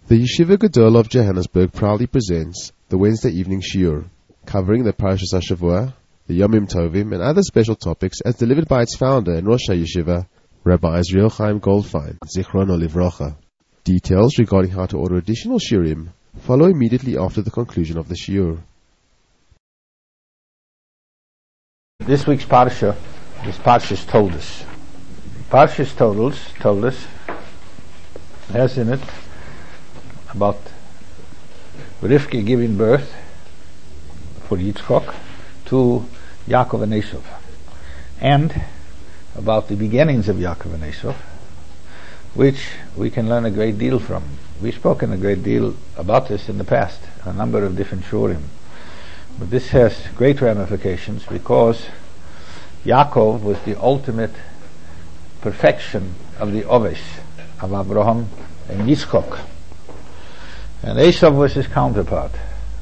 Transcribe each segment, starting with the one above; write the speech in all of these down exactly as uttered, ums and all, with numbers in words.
The Yeshiva Gedol of Johannesburg proudly presents the Wednesday evening shiur, covering the Parashas HaShavua, the Yomim Tovim, and other special topics as delivered by its founder and Rosh HaYeshiva, Rabbi Israel Chaim Goldfein, Zichrono Livrocha. Details regarding how to order additional shiurim follow immediately after the conclusion of the shiur. This week's Parsha is Parshas Toldos. Parshas Toldos, Toldos has in it about Rivka giving birth for Yitzchok to Yaakov and Esav, and about the beginnings of Yaakov and Esav, which we can learn a great deal from. We've spoken a great deal about this in the past, a number of different shurim, but this has great ramifications because Yaakov was the ultimate perfection of the Oves of Abraham and Yitzchok, and Esav was his counterpart.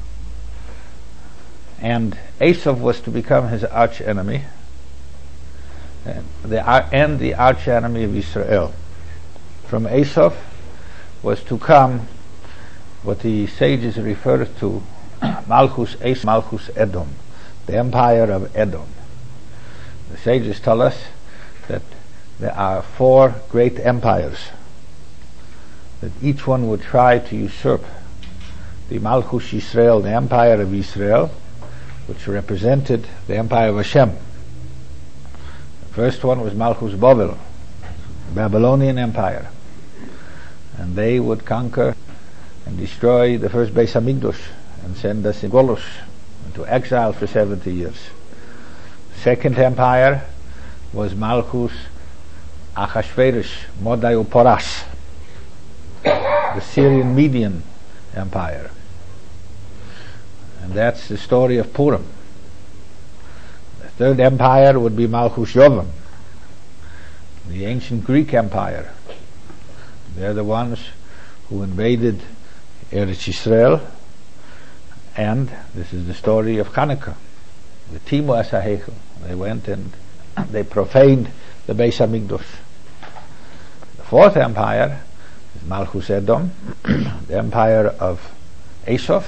And Esav was to become his arch enemy, and the, and the arch enemy of Israel. From Esav was to come what the sages refer to Malchus Es Malchus Edom, the empire of Edom. The sages tell us that there are four great empires, that each one would try to usurp the Malchus Yisrael, the empire of Israel, which represented the empire of Hashem. The first one was Malchus Bavel, the Babylonian empire, and they would conquer and destroy the first Beis Hamikdash and send us in Golus, into exile for seventy years. The second empire was Malchus Achashverosh, Modai Uporas, the Syrian Median empire, and that's the story of Purim. The third empire would be Malchus Yovam, the ancient Greek empire. They're the ones who invaded Eretz Yisrael, and this is the story of Hanukkah, the Timu Es HaHeichel. They went and they profaned the Beis Hamikdash. The fourth empire is Malchus Edom, the empire of Esav,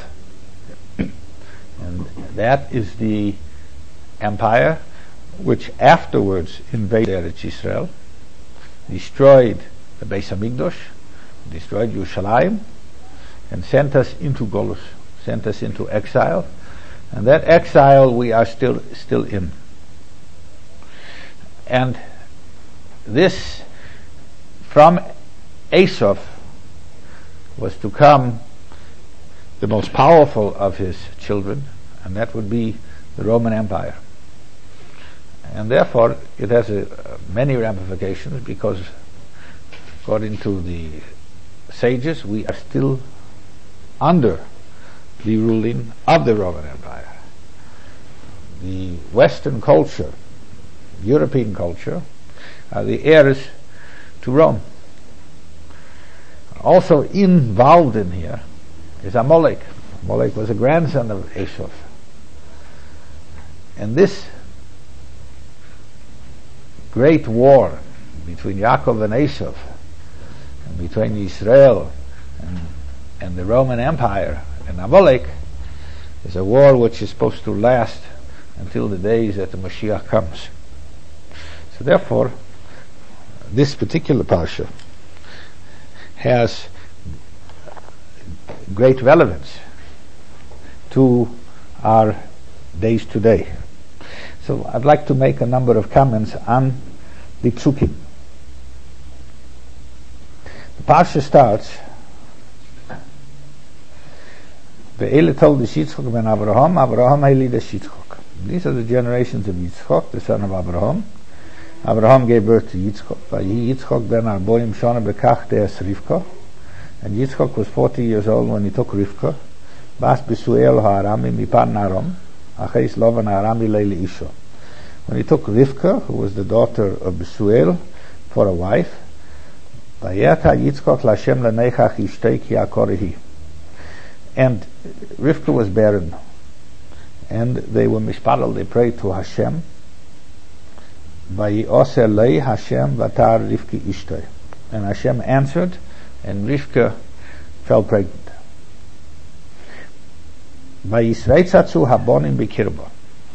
and that is the empire which afterwards invaded Eretz Yisrael, destroyed the Beis Hamikdash, destroyed Yerushalayim, and sent us into Golus, sent us into exile, and that exile we are still still in. And this, from Esav, was to come the most powerful of his children, and that would be the Roman Empire. And therefore it has a, uh, many ramifications, because according to the sages we are still under the ruling of the Roman Empire. The Western culture, European culture, are the heirs to Rome. Also involved in here is Amalek. Amalek was a grandson of Esav. And this great war between Yaakov and Esav, and between Israel and, and the Roman Empire and Amalek, is a war which is supposed to last until the days that the Mashiach comes. So therefore, this particular parsha has great relevance to our days today. So I'd like to make a number of comments on the psukim. The parsha starts, Ve'ele toldos Yitzchok ben Avraham, Avraham ha'ilidas Yitzchok. These are the generations of Yitzchok, the son of Abraham. Abraham gave birth to Yitzchok. Vayi Yitzchok ben Arboim shana bekach de'es Rivka. And Yitzchok was forty years old when he took Rivka. Bas Besuel ha'arami mipan Aram, acheis lovan ha'arami leili isho. When he took Rivka, who was the daughter of Besuel, for a wife, Vayeta Yitzchok l'Hashem l'neichach ishtei ki akorehi. And Rivka was barren, and they were mishpadel, they prayed to Hashem. Vayioseh lei Hashem vatar Rivki ishtei. And Hashem answered, and Rivka fell pregnant. Vayisreitzatzu habonim bikirba.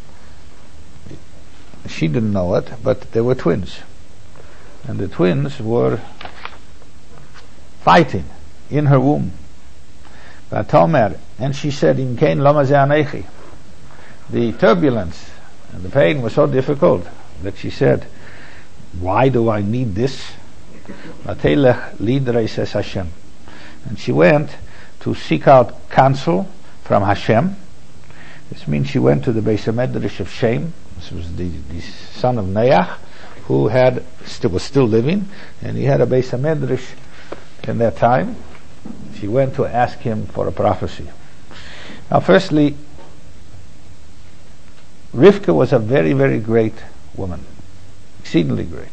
She didn't know it, but they were twins. And the twins were fighting in her womb. Vatomer, and she said, Im kein lama ze anechi. The turbulence and the pain was so difficult that she said, why do I need this? Vatelech lidrei says Hashem. And she went to seek out counsel from Hashem. This means she went to the Beis HaMedrash of Shem. This was the, the son of Noach, who had still, was still living, and he had a Beis HaMedrash in that time. She went to ask him for a prophecy. Now, firstly, Rivka was a very, very great woman, exceedingly great.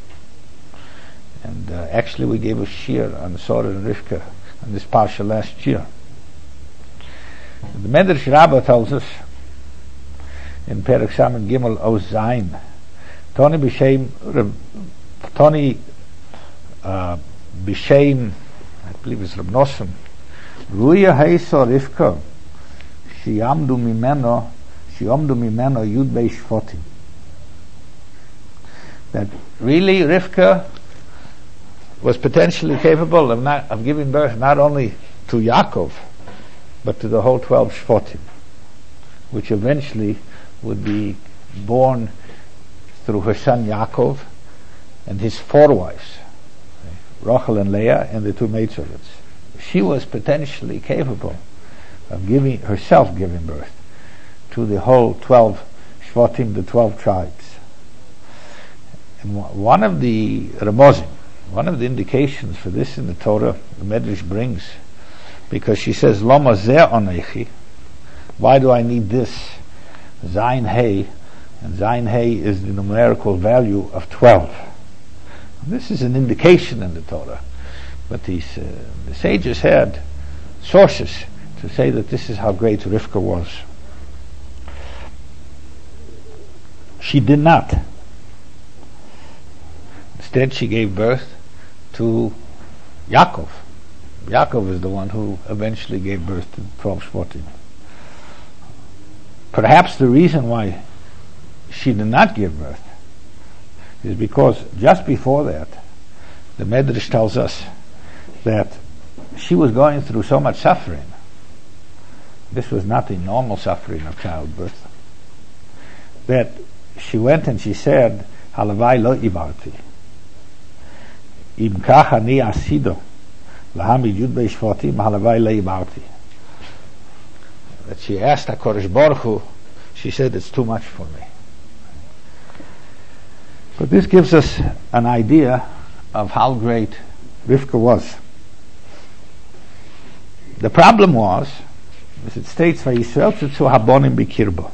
And uh, actually, we gave a shiur on Sora and Rivka on this parsha last year. The Medrash Rabbah tells us in Perek Samen Gimel Oz Zayin, Toni b'shem Toni uh, b'shem, I believe it's Reb Nosson, Ruya heiso Rivka, shiamdu mimeno, shiamdu mimeno yud bei shvotim. That really Rivka was potentially capable of not of giving birth not only to Yaakov, but to the whole twelve shvotim, which eventually would be born through her son Yaakov and his four wives, Rachel and Leah, and the two maidservants. She was potentially capable of giving herself giving birth to the whole twelve shvotim, the twelve tribes. And one of the remozim, one of the indications for this in the Torah, the Medrash brings, because she says, Lama zeh onechi, why do I need this? Zayin Hey, and Zayin Hey is the numerical value of twelve. This is an indication in the Torah, but these, uh, the sages had sources to say that this is how great Rivka was. She did not. Instead, she gave birth to Yaakov. Yaakov is the one who eventually gave birth to the twelve shvotim. Perhaps the reason why she did not give birth is because just before that, the Medrash tells us that she was going through so much suffering. This was not the normal suffering of childbirth. That she went and she said, Halavai lo ibarti. Im kach ani asido. Lahamid yud beishvotim halavai lo ibarti. That she asked HaKadosh Baruch Hu, she said, it's too much for me. But this gives us an idea of how great Rivka was. The problem was, as it states, Vayisrael tzitzu habonim bikirba,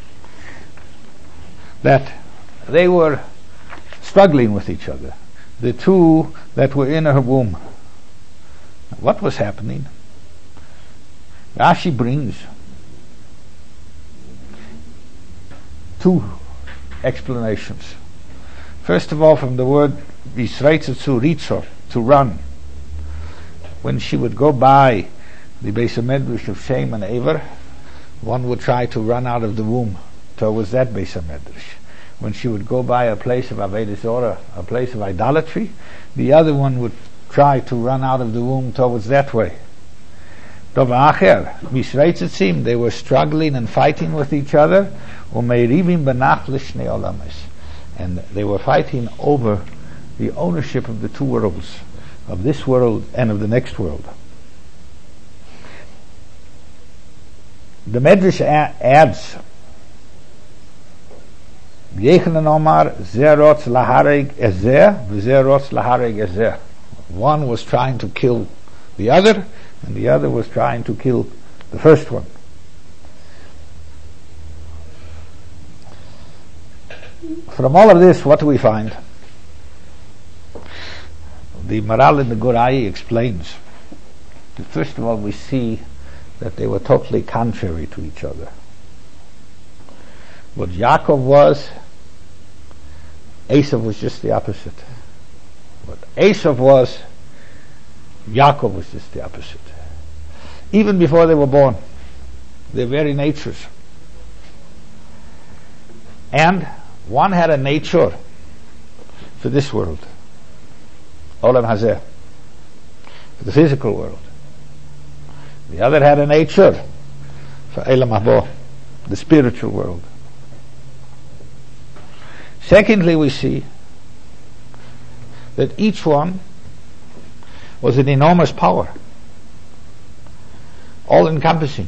that they were struggling with each other, the two that were in her womb. What was happening? Rashi brings two explanations. First of all, from the word Yisreitzatzu ritzor, to run. When she would go by the Beis HaMedrash of Shem and Ever, one would try to run out of the womb towards that Beis HaMedrash. When she would go by a place of Avodah Zorah, a place of idolatry, the other one would try to run out of the womb towards that way. They were struggling and fighting with each other, and they were fighting over the ownership of the two worlds, of this world and of the next world. The Medrash a- adds, one was trying to kill the other, and the other was trying to kill the first one. From all of this, what do we find? The Maral in the Gurai explains that first of all we see that they were totally contrary to each other. What Yaakov was, Esav was just the opposite. What Esav was, Yaakov was just the opposite. even before they were born, their very natures. And one had a nature for this world, Olam Hazeh, for the physical world. The other had a nature for Olam Habo, the spiritual world. Secondly, we see that each one was an enormous power, all-encompassing.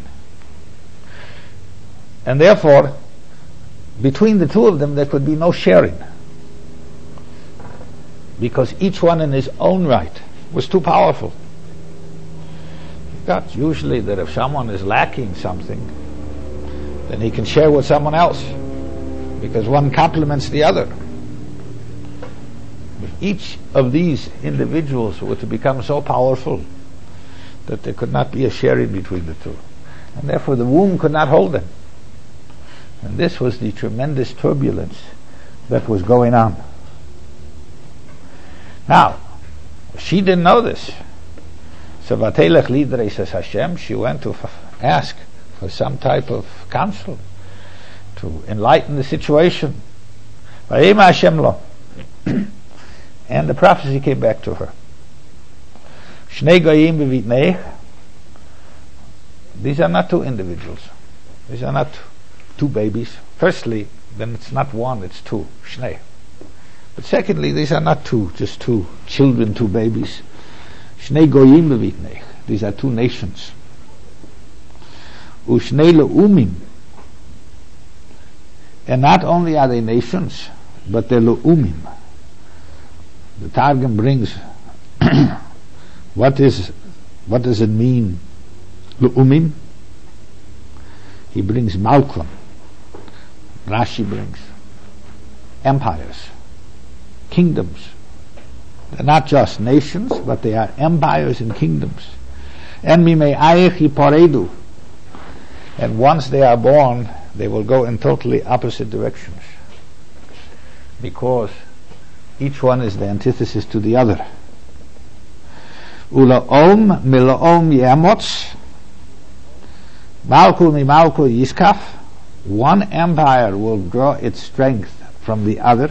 And therefore, between the two of them, there could be no sharing, because each one in his own right was too powerful. That's usually that if someone is lacking something, then he can share with someone else, because one complements the other. If each of these individuals were to become so powerful that there could not be a sharing between the two, and therefore the womb could not hold them. And this was the tremendous turbulence that was going on. Now, she didn't know this. So Vatelech Lidrei, says Hashem, she went to f- ask for some type of counsel to enlighten the situation. Vayema Hashem lo. And the prophecy came back to her. Shnei goyim bevitneich. These are not two individuals. These are not two babies. Firstly, then it's not one, it's two. Shnei. But secondly, these are not two, just two children, two babies. Shnei goyim bevitneich. These are two nations. Ushnei le'umim. And not only are they nations, but they're le'umim. The Targum brings what is what does it mean, le'umim? He brings Malkum. Rashi brings empires, kingdoms. They're not just nations, but they are empires and kingdoms. And mime'ayich yiparedu. And once they are born, they will go in totally opposite directions, because each one is the antithesis to the other. Ula'om mila'om yemotz, malkul mi malkul yiskaf. One empire will draw its strength from the other,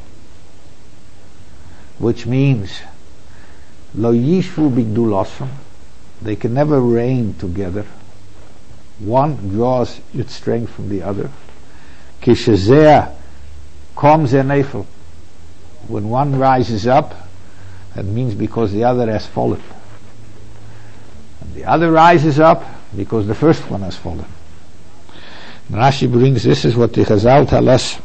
which means lo yishvu bigdulosum. They can never reign together. One draws its strength from the other. Kishazeh kom ze nefel. When one rises up, that means because the other has fallen. And the other rises up because the first one has fallen. And Rashi brings, this is what the Chazal tell us.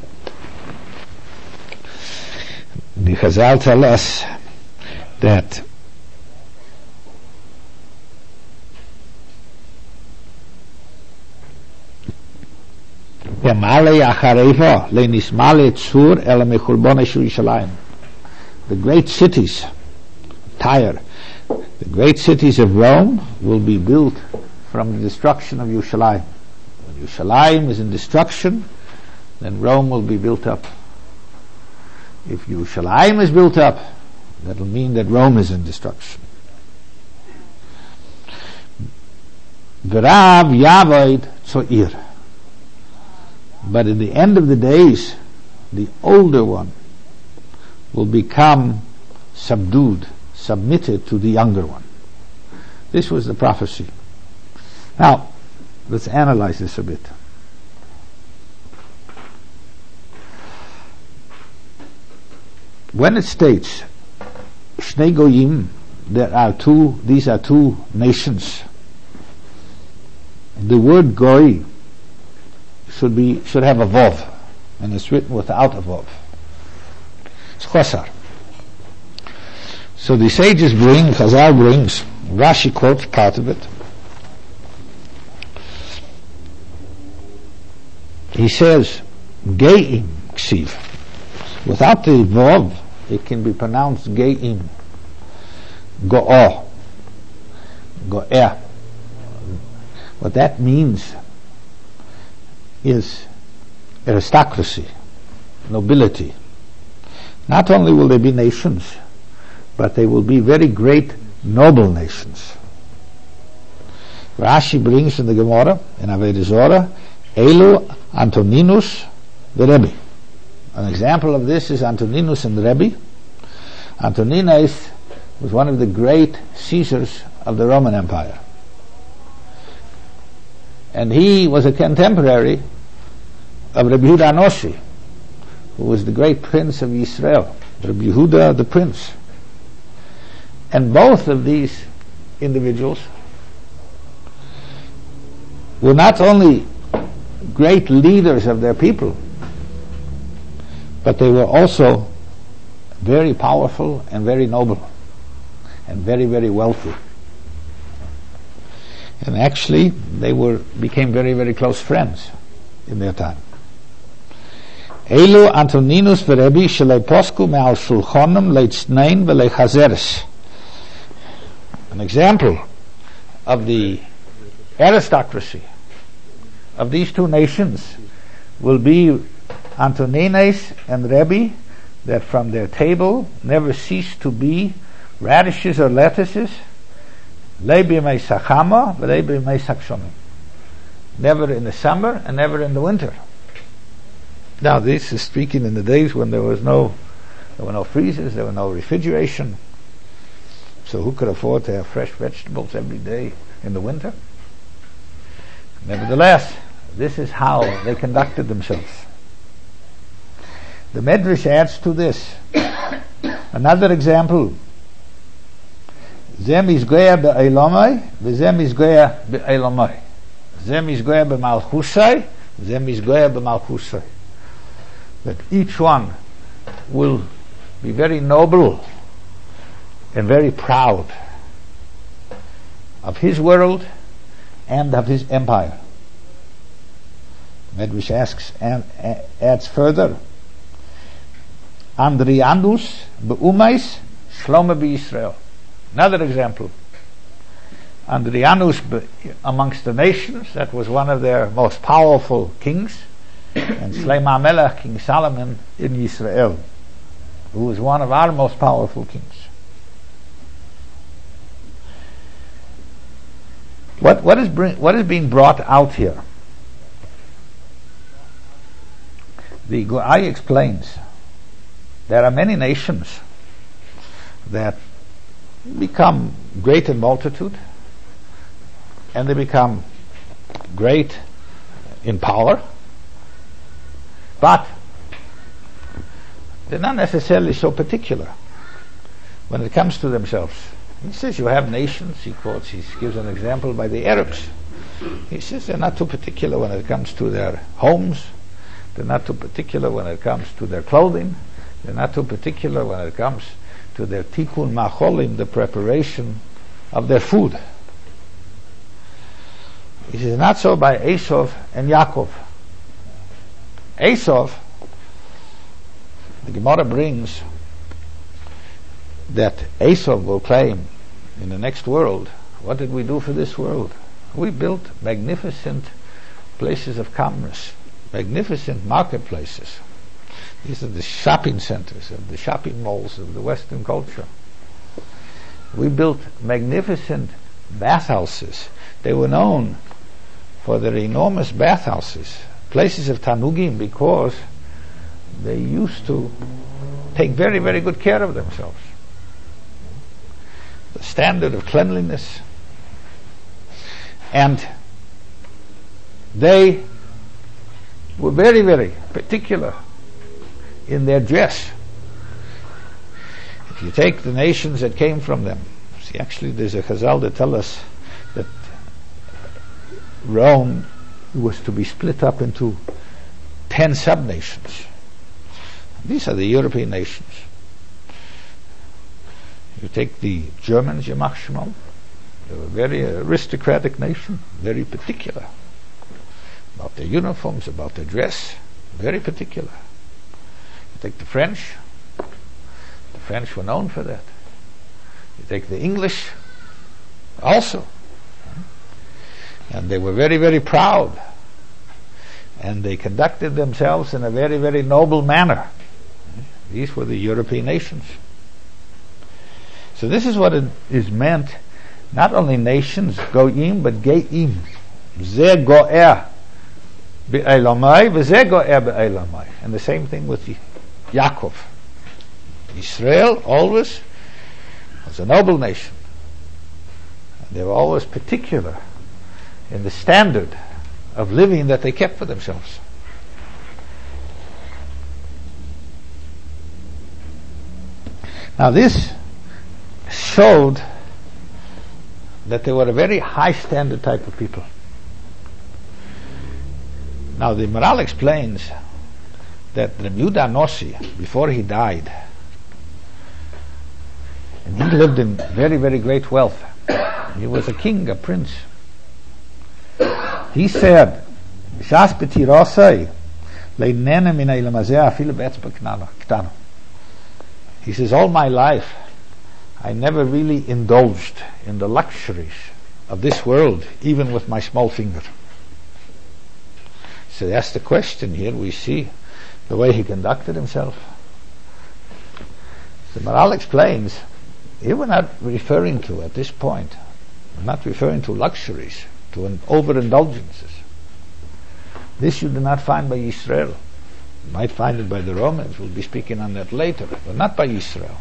The Chazal tell us that the great cities, Tyre, the great cities of Rome will be built from the destruction of Yerushalayim. When Yerushalayim is in destruction, then Rome will be built up. If Yerushalayim is built up, that will mean that Rome is in destruction. V'rav yavoid tzo'ir. But in the end of the days, the older one will become subdued, submitted to the younger one. This was the prophecy. Now, let's analyze this a bit. When it states, Shnei Goyim, there are two, these are two nations, the word Goy should be, should have a Vav, and it's written without a Vav. It's Chosar. So the sages bring, Chazal brings, Rashi quotes part of it. He says, Ge'im Ksiv. Without the Vav, it can be pronounced Ge'im. Go'ah. Go'eh. What that means is aristocracy, nobility. Not only will they be nations, but they will be very great noble nations. Rashi brings in the Gemara, in Avodah Zorah, Elu Antoninus the Rebbe. An example of this is Antoninus and the Rebbe. Antoninus was one of the great Caesars of the Roman Empire. And he was a contemporary of Rabbi Yehuda Anosi, who was the great prince of Israel, Rabbi Yehuda the prince. And both of these individuals were not only great leaders of their people, but they were also very powerful and very noble and very, very wealthy. And actually, they were became very, very close friends in their time. Elu Antoninus v'Rebbe shelei posku me'al shulchonim leitznein v'leichazeres. An example of the aristocracy of these two nations will be Antoninus and Rebbe, that from their table never cease to be radishes or lettuces, never in the summer and never in the winter. Now this is speaking in the days when there was no there were no freezers, there were no refrigeration. So who could afford to have fresh vegetables every day in the winter? Nevertheless, this is how they conducted themselves. The Medrash adds to this another example. Zem izgoya be'elamai, v'zem izgoya be'elamai. Zem izgoya be'malchusai, zem izgoya be'malchusai. That each one will be very noble and very proud of his world and of his empire. Medrash asks and adds further, Andrianus be'umais shloma be'Yisrael. Another example. Andrianus be, amongst the nations, that was one of their most powerful kings, and Shlomo HaMelech, King Solomon in Yisrael, who was one of our most powerful kings. What what is bring, what is being brought out here? The Goai explains there are many nations that become great in multitude, and they become great in power, but they're not necessarily so particular when it comes to themselves. He says you have nations, he quotes, he gives an example by the Arabs. He says they're not too particular when it comes to their homes, they're not too particular when it comes to their clothing, they're not too particular when it comes to their tikkun macholim, the preparation of their food. He says not so by Esau and Yaakov. Esau, the Gemara brings that Esau will claim in the next world, what did we do for this world? We built magnificent places of commerce, magnificent marketplaces. These are the shopping centers of the shopping malls of the Western culture. We built magnificent bathhouses. They were known for their enormous bathhouses, places of tanugim, because they used to take very, very good care of themselves. The standard of cleanliness. And they were very, very particular in their dress. If you take the nations that came from them, see, actually there's a Chazal that tell us that Rome was to be split up into ten sub-nations. These are the European nations. You take the Germans, Yamach Shemon, they were a very aristocratic nation, very particular about their uniforms, about their dress, very particular. You take the French, the French were known for that. You take the English, also. And they were very, very proud. And they conducted themselves in a very, very noble manner. These were the European nations. So this is what it is meant not only nations, goyim, but geim. Ze go'er be'elamai, v'ze go'er be'elamai. And the same thing with Yaakov. Israel always was a noble nation. They were always particular in the standard of living that they kept for themselves. Now this showed that they were a very high standard type of people. Now the Maral explains that Reb Yehuda Nossi, before he died, and he lived in very, very great wealth. He was a king, a prince. He said, "Shas b'tirosai leinene min ha'olam hazeh afilu be'etzba ktana." He says, all my life I never really indulged in the luxuries of this world, even with my small finger. So that's the question here. We see the way he conducted himself. The Maral explains, here we're not referring to, at this point, we're not referring to luxuries, to an overindulgences. This you do not find by Israel. You might find it by the Romans. We'll be speaking on that later, but not by Israel.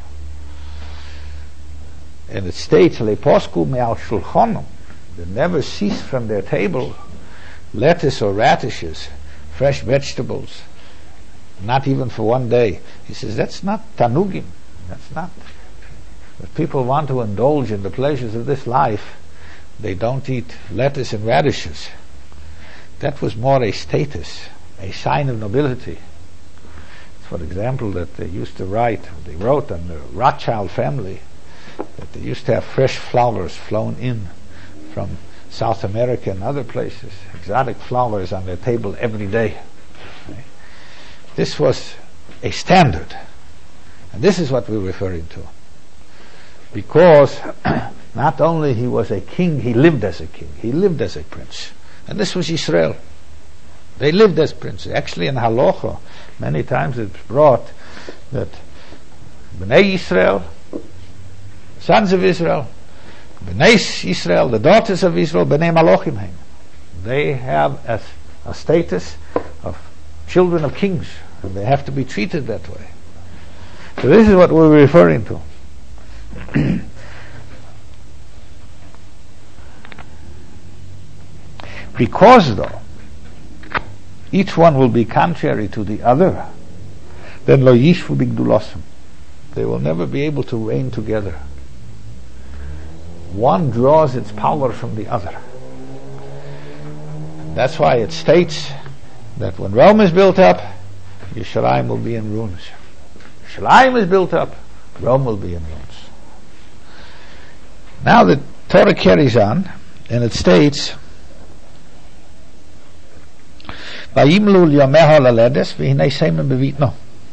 And it states, "Leposku me'al shulchonom," they never cease from their table lettuce or radishes, fresh vegetables, not even for one day. He says that's not tanugim. That's not. If people want to indulge in the pleasures of this life, they don't eat lettuce and radishes. That was more a status, a sign of nobility. For example, that they used to write, they wrote on the Rothschild family, that they used to have fresh flowers flown in from South America and other places, exotic flowers on their table every day. Okay? This was a standard. And this is what we're referring to. Because not only he was a king, he lived as a king, he lived as a prince. And this was Israel. They lived as princes. Actually in Halacha, many times it's brought that Bnei Israel, sons of Israel, Bnei Israel, the daughters of Israel, Bnei Malochim heim. They have a, a status of children of kings, and they have to be treated that way. So this is what we're referring to. Because though each one will be contrary to the other, then lo yishvu bigdulosum, they will never be able to reign together. One draws its power from the other. That's why it states that when Rome is built up, Yerushalayim will be in ruins. Yerushalayim is built up, Rome will be in ruins. Now the Torah carries on, and it states, "Vayimlu l'yomeha laledes v'hinei semen bevitno."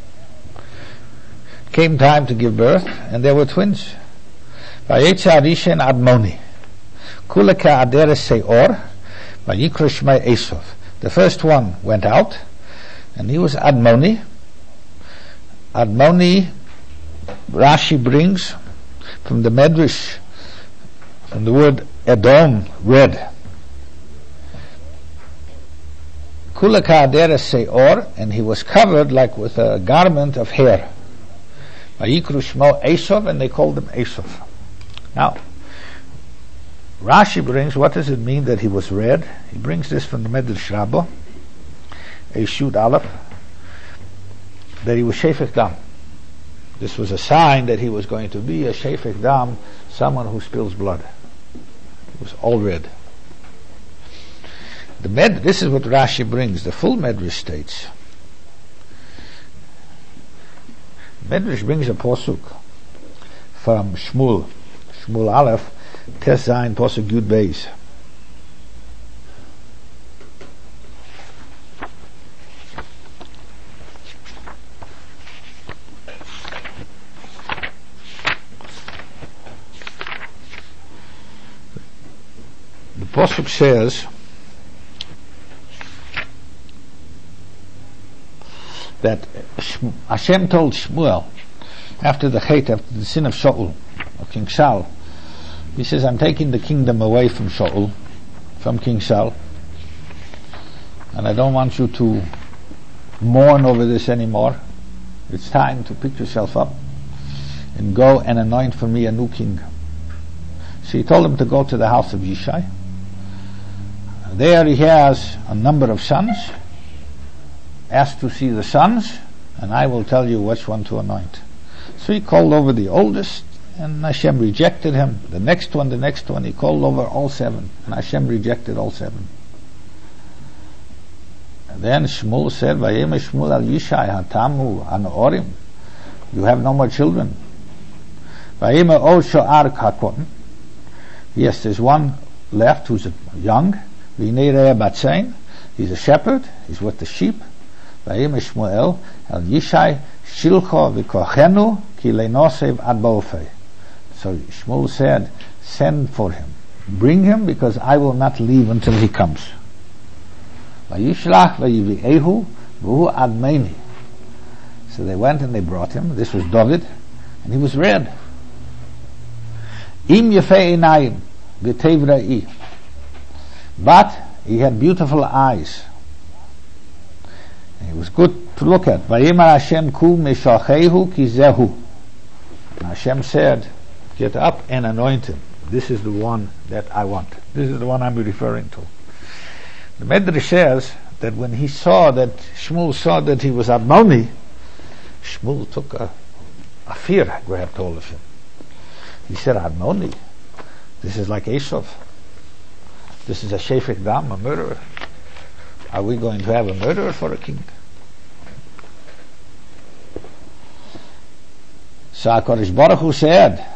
Came time to give birth, and there were twins. Vayetza Arishen Admoni, Kulaka Aderes Seor, Vayikra Shmei Esov. The first one went out, and he was Admoni. Admoni, Rashi brings from the Medrash, from the word Edom, red. Kulaka Aderes Seor, and he was covered like with a garment of hair. Vayikru Shmo Esov, and they called him Esov. Now, Rashi brings, what does it mean that he was red? He brings this from the Medrash Rabbah, Eshud Aleph, that he was Shefech Dam. This was a sign that he was going to be a Shefech Dam, someone who spills blood. It was all red. The med, this is what Rashi brings. The full Medrash states. Medrash brings a posuk from Shmuel, Shmuel Aleph, Tes Zayin, posuk Yud Beis. The posuk says that Hashem told Shmuel after the Chet, after the sin of Shaul, of King Saul, He says, I'm taking the kingdom away from Shaul, from King Saul, and I don't want you to mourn over this anymore. It's time to pick yourself up and go and anoint for me a new king. So he told him to go to the house of Yishai. There he has a number of sons. Ask to see the sons, and I will tell you which one to anoint. So he called over the oldest, and Hashem rejected him. The next one, the next one, he called over all seven, and Hashem rejected all seven. And then Shmuel said, Vayem Shmuel al Yishai hatamu anorim. You have no more children. Vayem o sho'ar kakon. Yes, there's one left who's young. V'nei batzain. He's a shepherd. He's with the sheep. Vayem Shmuel al Yishai shilcho v'kochenu ki leinosev ad ba'ofei. So Shmuel said, send for him. Bring him, because I will not leave until he comes. Vayishlach vayivi'ehu v'hu admeini. So they went and they brought him. This was David, and he was red. Im yefei einayim v'tev ra'i. But he had beautiful eyes. He was good to look at. Vayimar Hashem ku mishachehu ki zehu. Hashem said, get up and anoint him. This is the one that I want. This is the one I'm referring to. The Medrash says that when he saw that, Shmuel saw that he was Admoni, Shmuel took a, a fear grabbed hold of him. He said, Admoni, this is like Esav. This is a Shefek Dam, a murderer. Are we going to have a murderer for a king? So HaKadosh Baruch Hu said,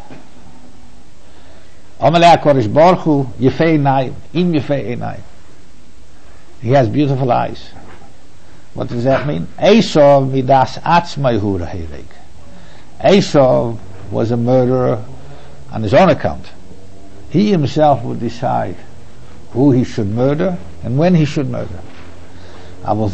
Amalei HaKadosh Baruch Hu yefei einayim, im yefei einayim. He has beautiful eyes. What does that mean? Esav midas atzmai hu rahireg. Esav was a murderer on his own account. He himself would decide who he should murder and when he should murder. But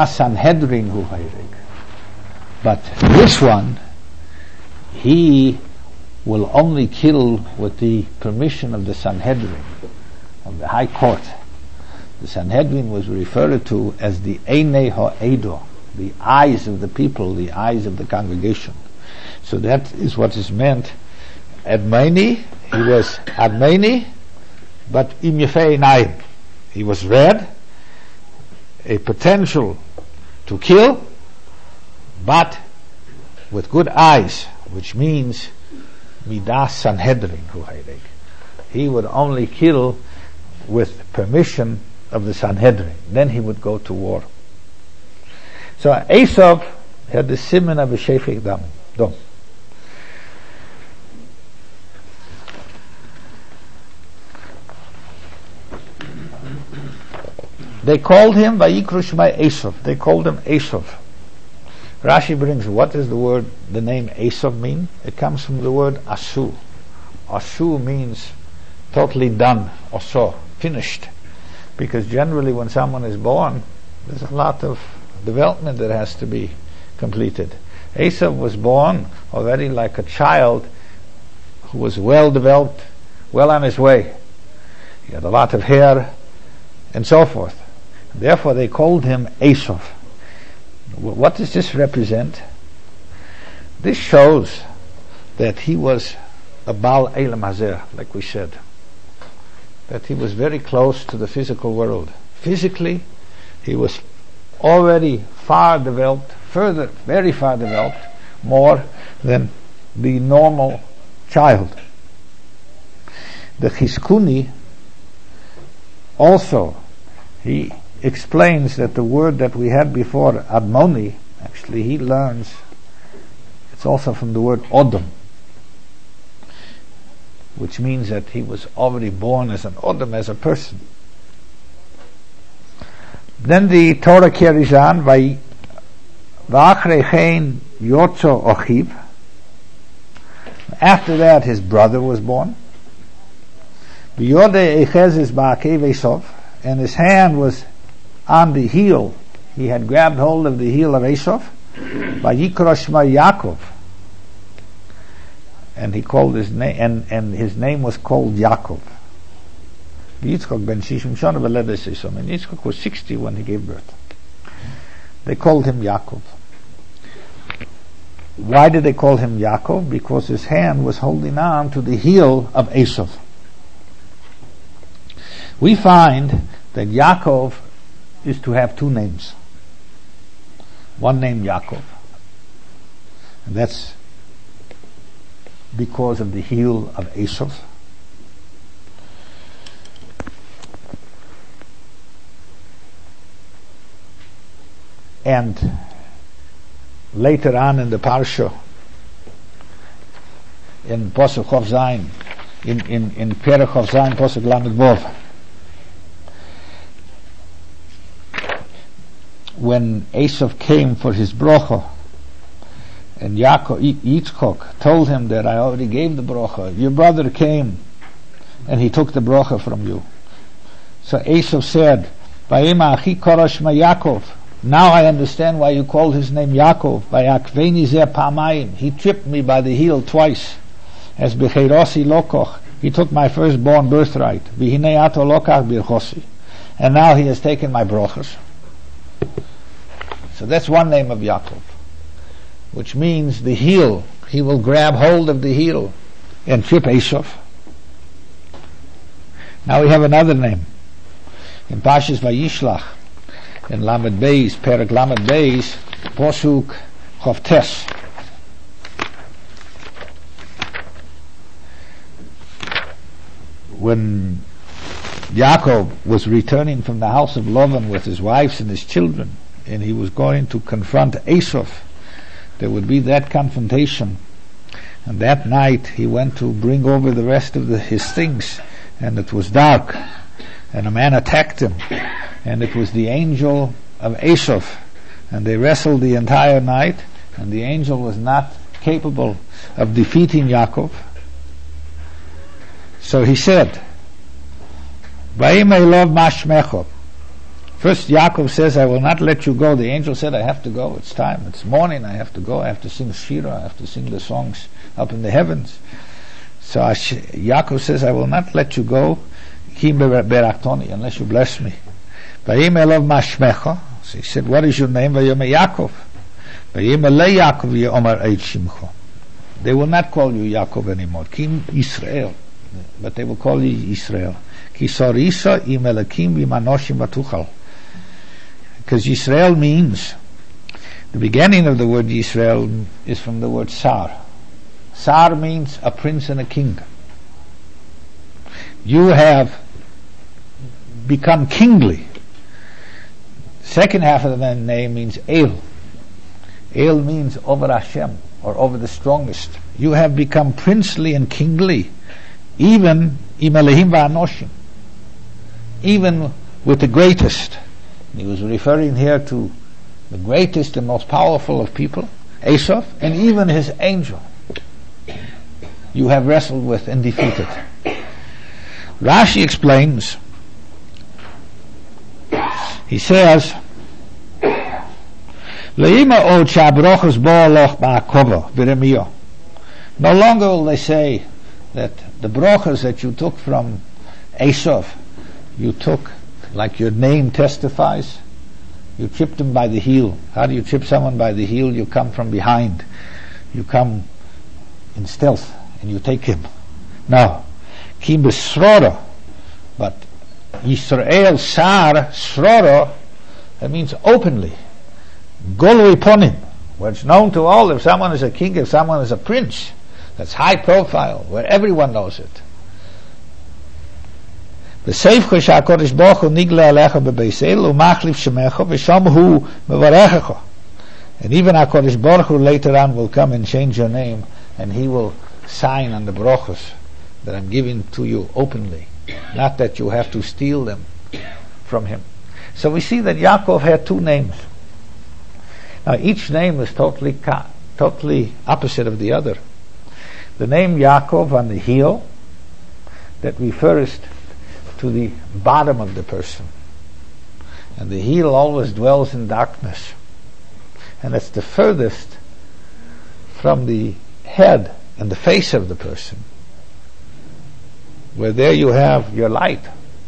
this one, he will only kill with the permission of the Sanhedrin, of the High Court. The Sanhedrin was referred to as the Einei Ha'edo, the eyes of the people, the eyes of the congregation. So that is what is meant. Admeni, he was Admeni, but Im Yefei Einayim, he was red, a potential to kill, but with good eyes, which means Midas Sanhedrin hu hayrig. He would only kill with permission of the Sanhedrin. Then he would go to war. So Esav had the siman of a Shefek Dam. Dom. They called him Vayikru Shema Esav. They called him Esav. Rashi brings, what does the word, the name Esav mean? It comes from the word Asu. Asu means totally done, or so, finished. Because generally when someone is born, there's a lot of development that has to be completed. Esav was born already like a child who was well developed, well on his way. He had a lot of hair, and so forth. Therefore they called him Esav. What does this represent? This shows that he was a Baal Elam Hazer, like we said. That he was very close to the physical world. Physically, he was already far developed, further, very far developed, more than the normal child. The Chizkuni also, he explains that the word that we had before, Admoni, actually he learns, it's also from the word Odom, which means that he was already born as an Odom, as a person. Then the Torah carries on by V'achrechein Yotzo Ochiv. After that his brother was born. V'yodei Echezes Ba'akev Esav, and his hand was on the heel. He had grabbed hold of the heel of Esav. Vayikra Shema Yaakov. and he called his name, and, and his name was called Yaakov. Yitzchak ben Shishim Shana v'ledes Esav, and Yitzchak was sixty when he gave birth. They called him Yaakov. Why did they call him Yaakov? Because his hand was holding on to the heel of Esav. We find that Yaakov is to have two names. One name Yaakov. And that's because of the heel of Esav. And later on in the parsha, in Pasuk Chav Zayin, in in in Perek Chav Zayin, Pasuk Lamed Vov, when Esav came for his bracha, and Yaakov, Yitzchak told him that I already gave the bracha. Your brother came, and he took the bracha from you. So Esav said, "Vayema achi karash ma Yaakov." Now I understand why you called his name Yaakov. Vayakveni zeh pamayim. He tripped me by the heel twice. As becheirosi lokoch. He took my firstborn birthright. V'hinei ato lokach birchosi. And now he has taken my brachas. So that's one name of Yaakov, which means the heel. He will grab hold of the heel and trip Esav. Now we have another name. In Parshas Vayishlach, in Lamed Beis, Perek Lamed Beis, Posuk Chavtes. When Yaakov was returning from the house of Lavan with his wives and his children, and he was going to confront Esav, there would be that confrontation. And that night he went to bring over the rest of the, his things, and it was dark, and a man attacked him, and it was the angel of Esav, and they wrestled the entire night, and the angel was not capable of defeating Yaakov. So he said, Vayim Elov Mashmecho. First Yaakov says, I will not let you go. The angel said, I have to go. It's time. It's morning. I have to go. I have to sing Shira. I have to sing the songs up in the heavens. So Yaakov says, I will not let you go unless you bless me. Vayim Elov Mashmecho. So he said, what is your name? Vayim Yaakov. Vayim Ele Yaakov Yeomar Eid Shimcho. They will not call you Yaakov anymore. Kim Israel. But they will call you Israel. Ki sorisa im elakim v'manoshim v'tuchal. Because Yisrael means, the beginning of the word Yisrael is from the word Sar. Sar means a prince and a king. You have become kingly. Second half of the name means El. El means over Hashem, or over the strongest. You have become princely and kingly, even im elahim v'anoshim, even with the greatest. He was referring here to the greatest and most powerful of people, Esav, and even his angel you have wrestled with and defeated. Rashi explains, he says, no longer will they say that the brachas that you took from Esav, you took, like your name testifies, you tripped him by the heel. How do you trip someone by the heel? You come from behind. You come in stealth and you take him. No. Kim besrora. But Yisrael Sar Srora, that means openly. Golui ponim, where it's known to all, if someone is a king, if someone is a prince, that's high profile, where everyone knows it. And even HaKadosh Baruch Hu later on will come and change your name, and he will sign on the brachos that I'm giving to you openly, not that you have to steal them from him. So we see that Yaakov had two names. Now each name is totally ca- totally opposite of the other. The name Yaakov on the heel, that refers to the bottom of the person, and the heel always dwells in darkness, and it's the furthest from the head and the face of the person, where there you have your light.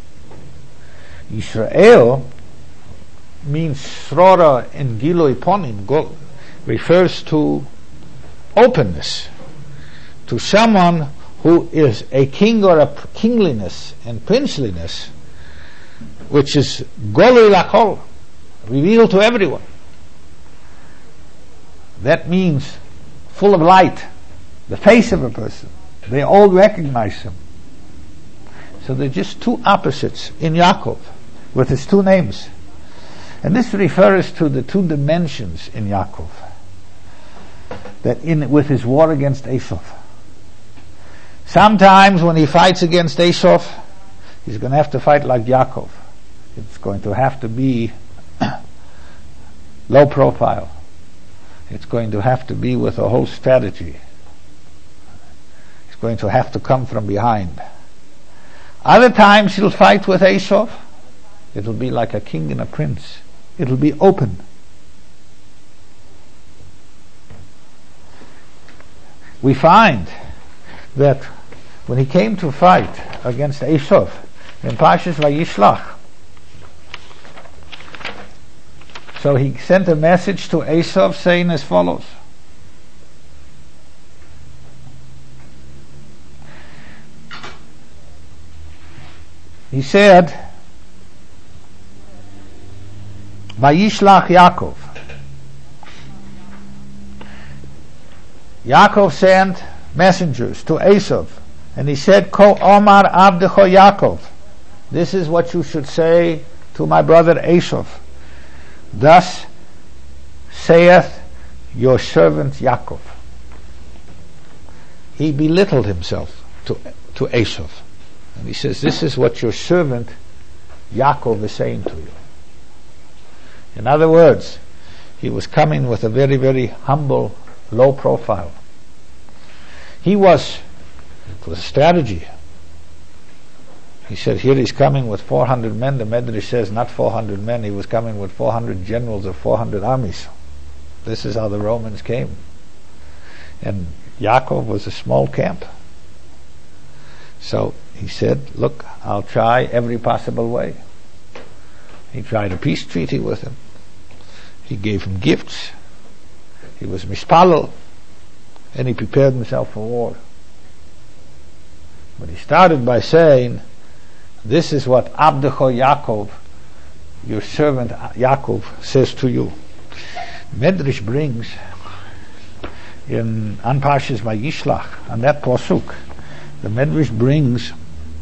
Yisrael means Srora in Giloi Ponim, go, refers to openness, to someone who is a king or a kingliness and princeliness, which is Goloi Lakol, revealed to everyone. That means full of light, the face of a person. They all recognize him. So they're just two opposites in Yaakov, with his two names. And this refers to the two dimensions in Yaakov, that in with his war against Esau. Sometimes when he fights against Esau, he's going to have to fight like Yaakov. It's going to have to be low profile. It's going to have to be with a whole strategy. It's going to have to come from behind. Other times he'll fight with Esau. It'll be like a king and a prince. It'll be open. We find that when he came to fight against Esau in Parshas Vayishlach, so he sent a message to Esau saying as follows: he said, Vayishlach Yaakov. Yaakov sent messengers to Esau, and he said, Ko Omar Abdecho Yaakov. This is what you should say to my brother Esau. Thus saith your servant Yaakov. He belittled himself to, to Esau. And he says, this is what your servant Yaakov is saying to you. In other words, he was coming with a very, very humble, low profile. He was, it was a strategy. He said, here he's coming with four hundred men. The Medrash says not four hundred men, he was coming with four hundred generals of four hundred armies. This is how the Romans came. And Yaakov was a small camp. So he said, look, I'll try every possible way. He tried a peace treaty with him. He gave him gifts. He was mispalel. And he prepared himself for war. But he started by saying, this is what Abdecho Yaakov, your servant Yaakov, says to you. Medrash brings in An Parshas Vayishlach, on that posuk, the Medrash brings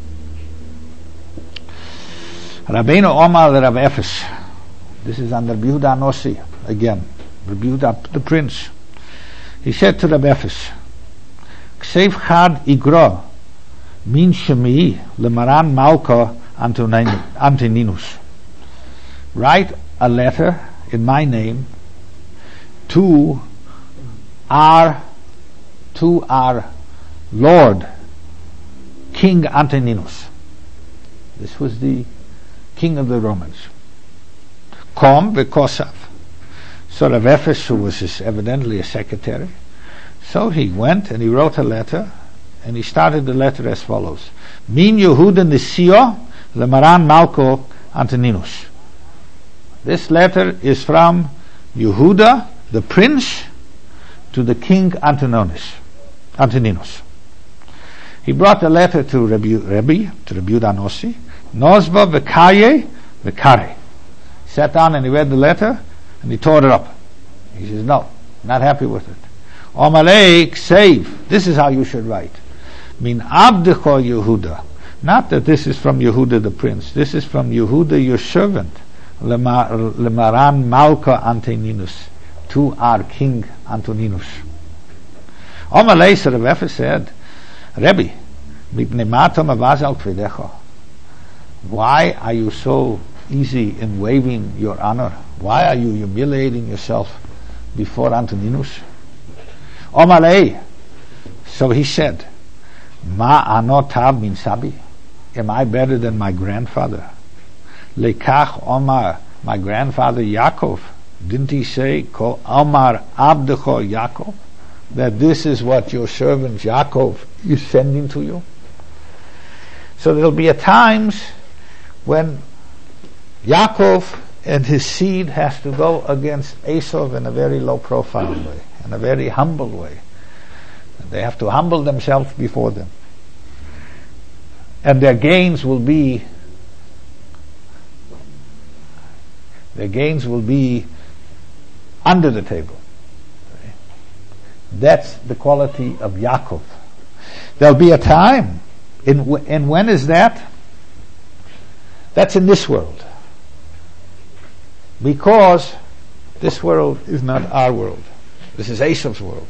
Rabbeinu Omar le Rav Efes. This is under Rabbi Yehuda Anossi again, Rabbi Yehuda the prince. He said to Rav Efes, Ksev chad igro min shemi lemaran malka Antoninus. Write a letter in my name to our to our Lord King Antoninus. This was the king of the Romans. Kom v'kosav. So Rav Efes, who was his, evidently a secretary, so he went and he wrote a letter, and he started the letter as follows: Min Yehuda Nisio leMaran Malko Antoninus. This letter is from Yehuda, the prince, to the king Antoninus. Antoninus. He brought the letter to Rabbi, Rabbi to Rabbi Yehuda Anossi. Nozba v'kaye v'kare. Sat down and he read the letter and he tore it up. He says, no, not happy with it. Omalek, save. This is how you should write. Min abdecho Yehuda. Not that this is from Yehuda the prince. This is from Yehuda your servant. Lemaran Malka Antoninus. To our king Antoninus. Omalek, so Rav Efes said, Rebbe, mipnei matam avazal kvedecho. Why are you so easy in waiving your honor? Why are you humiliating yourself before Antoninus? Omalei. So he said, Ma anotav min sabi. Am I better than my grandfather? Lekach Omar, my grandfather Yaakov. Didn't he say, Ko Omar abdecho Yaakov? that this is what your servant Yaakov is sending to you? So there'll be a times when Yaakov and his seed has to go against Esav in a very low profile way, in a very humble way. They have to humble themselves before them. And their gains will be their gains will be under the table. That's the quality of Yaakov. There'll be a time, in, and when is that? That's in this world. Because this world is not our world. This is Esav's world.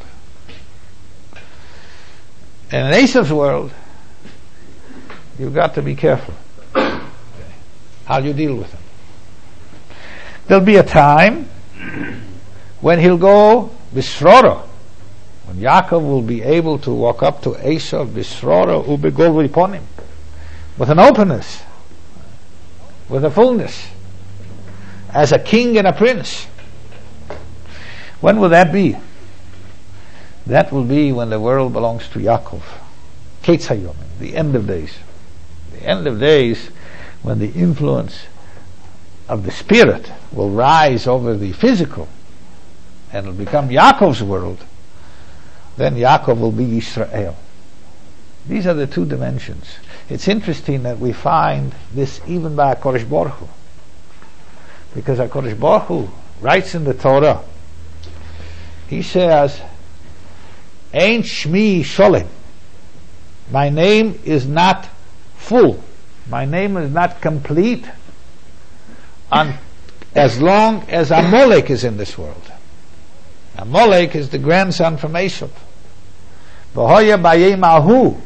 And in Esav's world, you've got to be careful how you deal with him. There'll be a time when he'll go Bisrora, when Yaakov will be able to walk up to Esav Bisrora ubegol liponim, with an openness, with a fullness, as a king and a prince. When will that be? That will be when the world belongs to Yaakov. Ketz hayom, the end of days. The end of days, when the influence of the spirit will rise over the physical and it'll become Yaakov's world, then Yaakov will be Israel. These are the two dimensions. It's interesting that we find this even by HaKadosh Baruch Hu, because HaKadosh Baruch Hu writes in the Torah, he says, Ein Shmi Sholem, my name is not full, my name is not complete, on, as long as Amalek is in this world. Amalek is the grandson from Esav. V'hoya bayim ahu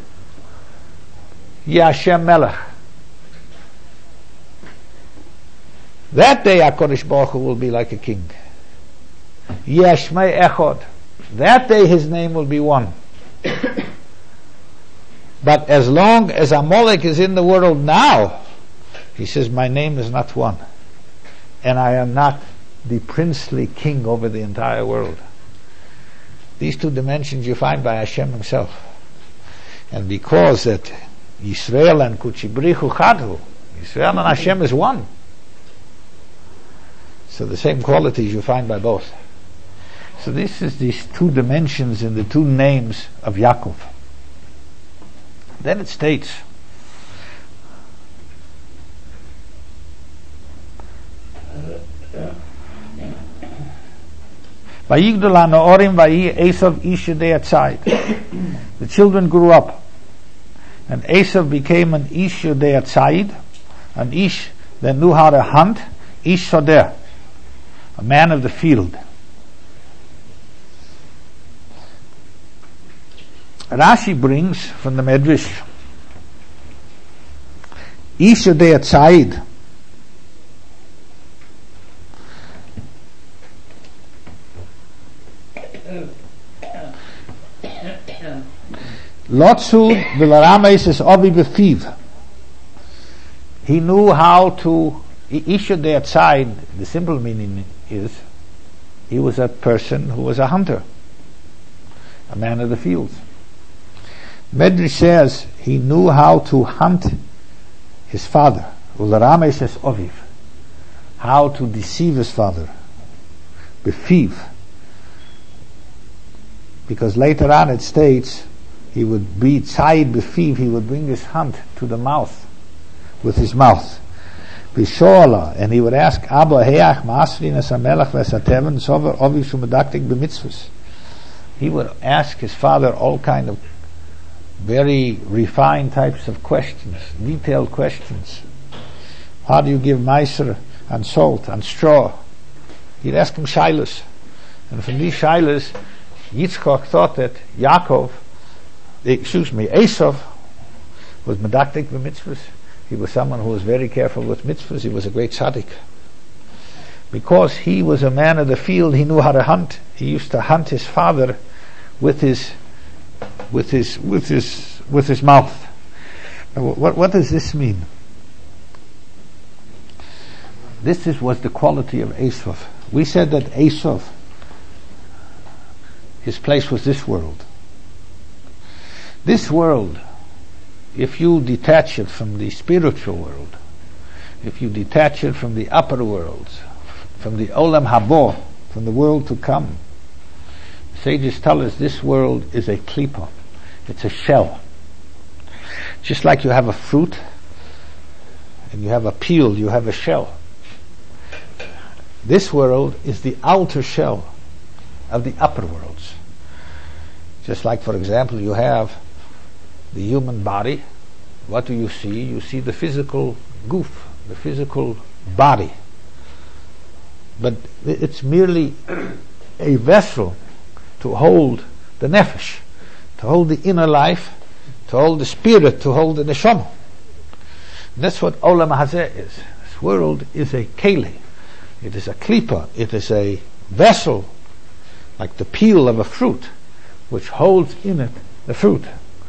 Yashem Melech. That day HaKadosh Baruch Hu will be like a king. Yashmei Echad. That day his name will be one. But as long as Amalek is in the world now, he says, my name is not one. And I am not the princely king over the entire world. These two dimensions you find by Hashem himself. And because that Yisrael and Kuchibrichu Chadhu, Yisrael and Hashem is one. So the same qualities you find by both. So this is these two dimensions in the two names of Yaakov. Then it states, Vayigdol ha'no'orim vayi Esav ish yodei atzayid. The children grew up, and Esav became an ish yodei atzayid, an ish that knew how to hunt, ish sodeh, a man of the field. Rashi brings from the Medrash, ish yodei atzayid, Lotzu v'larames es ovi b'fiv. He knew how to, ish yodei atzayid, the simple meaning is, he was a person who was a hunter, a man of the fields. Medrash says he knew how to hunt his father, v'larames es oviv, how to deceive his father, b'fiv. Because later on it states, he would be tzayid b'fiv, he would bring his hunt to the mouth, with his mouth. B'shoala, and he would ask, Abba heach ma'asrin es hamelech v'esateven sover ovi shumedaktik b'mitzvus. He would ask his father all kind of very refined types of questions, detailed questions. How do you give meiser and salt and straw? He'd ask him shilas. And from these shilas, Yitzchak thought that Yaakov, excuse me, Esav was medaktik b'mitzvahs. He was someone who was very careful with mitzvahs. He was a great tzaddik. Because he was a man of the field, he knew how to hunt. He used to hunt his father with his, with his, with his, with his mouth. Now, what, what does this mean? This is, was the quality of Esav. We said that Esav His place was this world. This world, if you detach it from the spiritual world, if you detach it from the upper worlds, from the Olam Habo, from the world to come, sages tell us this world is a klipa. It's a shell. Just like you have a fruit and you have a peel, you have a shell. This world is the outer shell of the upper worlds. Just like, for example, you have the human body. What do you see? You see the physical goof, the physical body. But it's merely a vessel to hold the nefesh, to hold the inner life, to hold the spirit, to hold the neshama. That's what Olam Hazeh is. This world is a keli. It is a klipa. It is a vessel, like the peel of a fruit, which holds in it the fruit.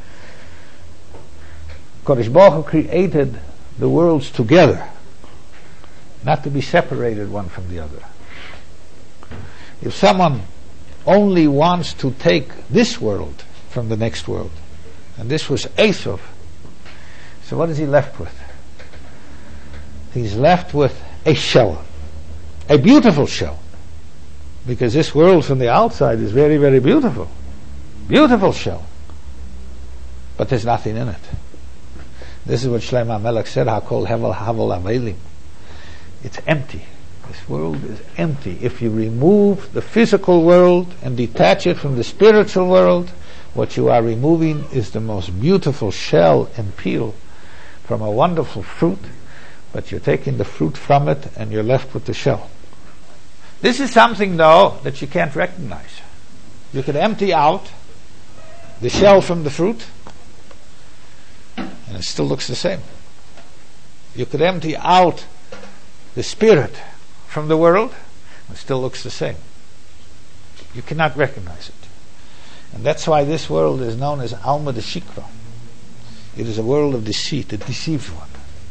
Kodesh Baruch Hu created the worlds together, not to be separated one from the other. If someone only wants to take this world from the next world, and this was Esav, so what is he left with? He's left with a shell, a beautiful shell, because this world from the outside is very, very beautiful. Beautiful shell. But there's nothing in it. This is what Shlomo HaMelech said, Hakol Hevel Havel Avelim. It's empty. This world is empty. If you remove the physical world and detach it from the spiritual world, what you are removing is the most beautiful shell and peel from a wonderful fruit, but you're taking the fruit from it and you're left with the shell. This is something, though, that you can't recognize. You could empty out the shell from the fruit and it still looks the same. You could empty out the spirit from the world and it still looks the same. You cannot recognize it. And that's why this world is known as Alma de Shikra. It is a world of deceit. It deceives one.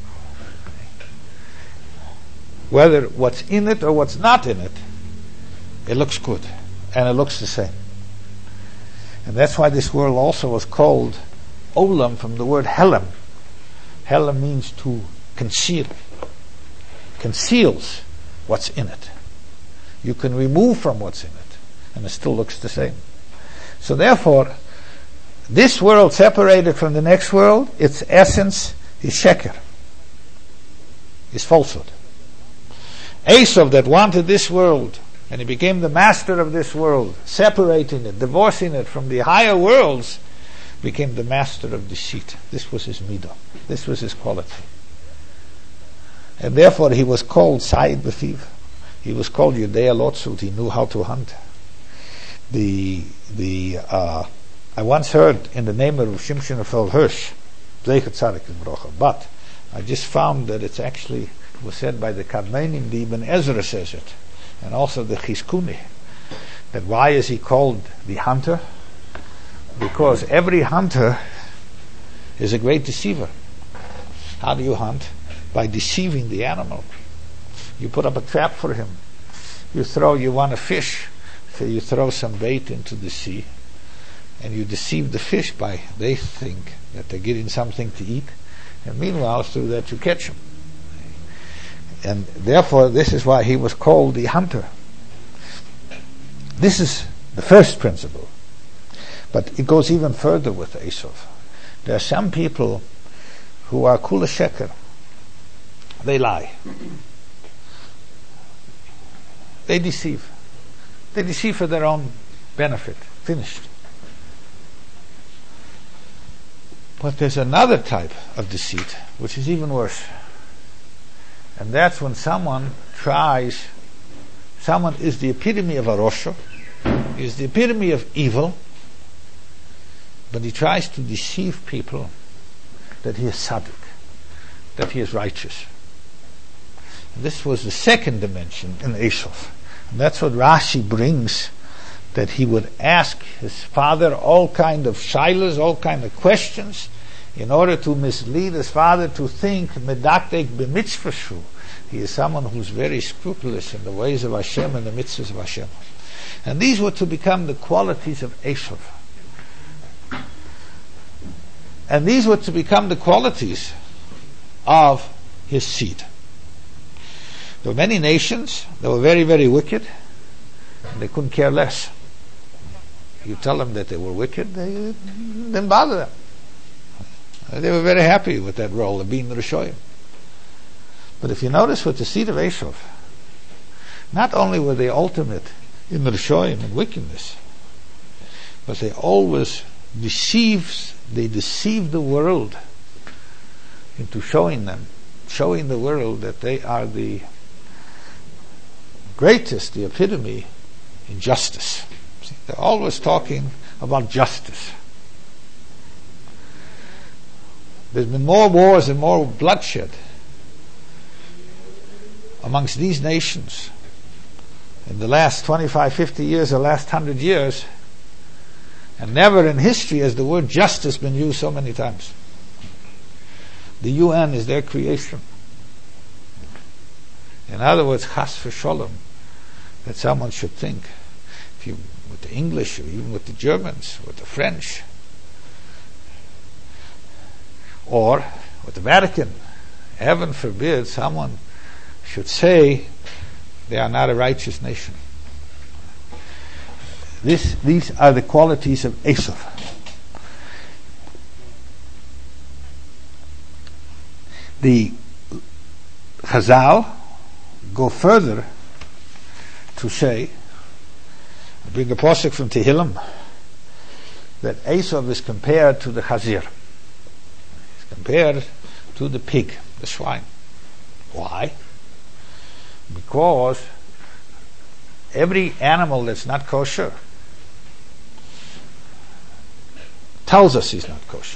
Whether what's in it or what's not in it, it looks good and it looks the same. And that's why this world also was called Olam from the word Helam. Helam means to conceal. Conceals what's in it. You can remove from what's in it and it still looks the same. So therefore, this world separated from the next world, its essence is sheker, is falsehood. Esav, that wanted this world, and he became the master of this world, separating it, divorcing it from the higher worlds, became the master of deceit. This was his midah. This was his quality. And therefore he was called Sayyid Befiv. He was called Yudea Lotzut. He knew how to hunt. The the uh, I once heard in the name of Shimshon Raphael Hirsch, Zeichet Tzadik Livrocha, but I just found that it's actually it was said by the Kadmonim. The Ibn Ezra says it, and also the Chizkuni. That why is he called the hunter? Because every hunter is a great deceiver. How do you hunt? By deceiving the animal. You put up a trap for him. You throw, you want a fish, so you throw some bait into the sea, and you deceive the fish by, they think that they're getting something to eat, and meanwhile through that you catch him. And therefore this is why he was called the hunter. This is the first principle. But it goes even further with Esav. There are some people who are kula sheker. They lie. They deceive. They deceive for their own benefit. Finished. But there's another type of deceit which is even worse. And that's when someone tries, someone is the epitome of a Rosha, is the epitome of evil, but he tries to deceive people that he is tzaddik, that he is righteous. And this was the second dimension in Esav. And that's what Rashi brings, that he would ask his father all kind of shilas, all kind of questions, in order to mislead his father to think medakdek b'mitzvashu. He is someone who's very scrupulous in the ways of Hashem and the mitzvahs of Hashem. And these were to become the qualities of Esav. And these were to become the qualities of his seed. There were many nations that were very, very wicked, and they couldn't care less. You tell them that they were wicked, they didn't bother them. They were very happy with that role of being the Rishoyim. But if you notice with the seed of Esav, not only were they ultimate in the Rishoyim and wickedness, but they always deceived, they deceived the world into showing them, showing the world that they are the greatest, the epitome in justice. See, they're always talking about justice. There's been more wars and more bloodshed amongst these nations in the last twenty-five, fifty years, the last hundred years, and never in history has the word justice been used so many times. The U N is their creation. In other words, chas v'sholom, that someone should think, if you, with the English, or even with the Germans, with the French, or with the Vatican, heaven forbid someone should say they are not a righteous nation. This, these are the qualities of Esav. The Chazal go further to say, bring a pasuk from Tehillim, that Esav is compared to the Chazir. He's compared to the pig, the swine. Why? Because every animal that's not kosher tells us he's not kosher.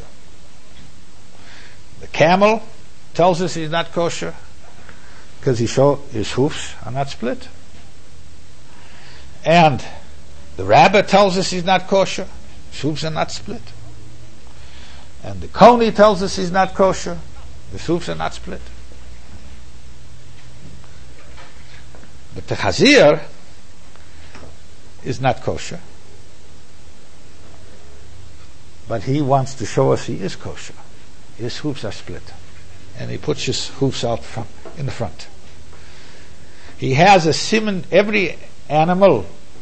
The camel tells us he's not kosher because he show, his hoofs are not split. And the rabbit tells us he's not kosher, his hoofs are not split. And the coney tells us he's not kosher, his hoofs are not split. But the Chazir is not kosher, but he wants to show us he is kosher. His hoofs are split, and he puts his hoofs out front, in the front. He has a siman. Every animal,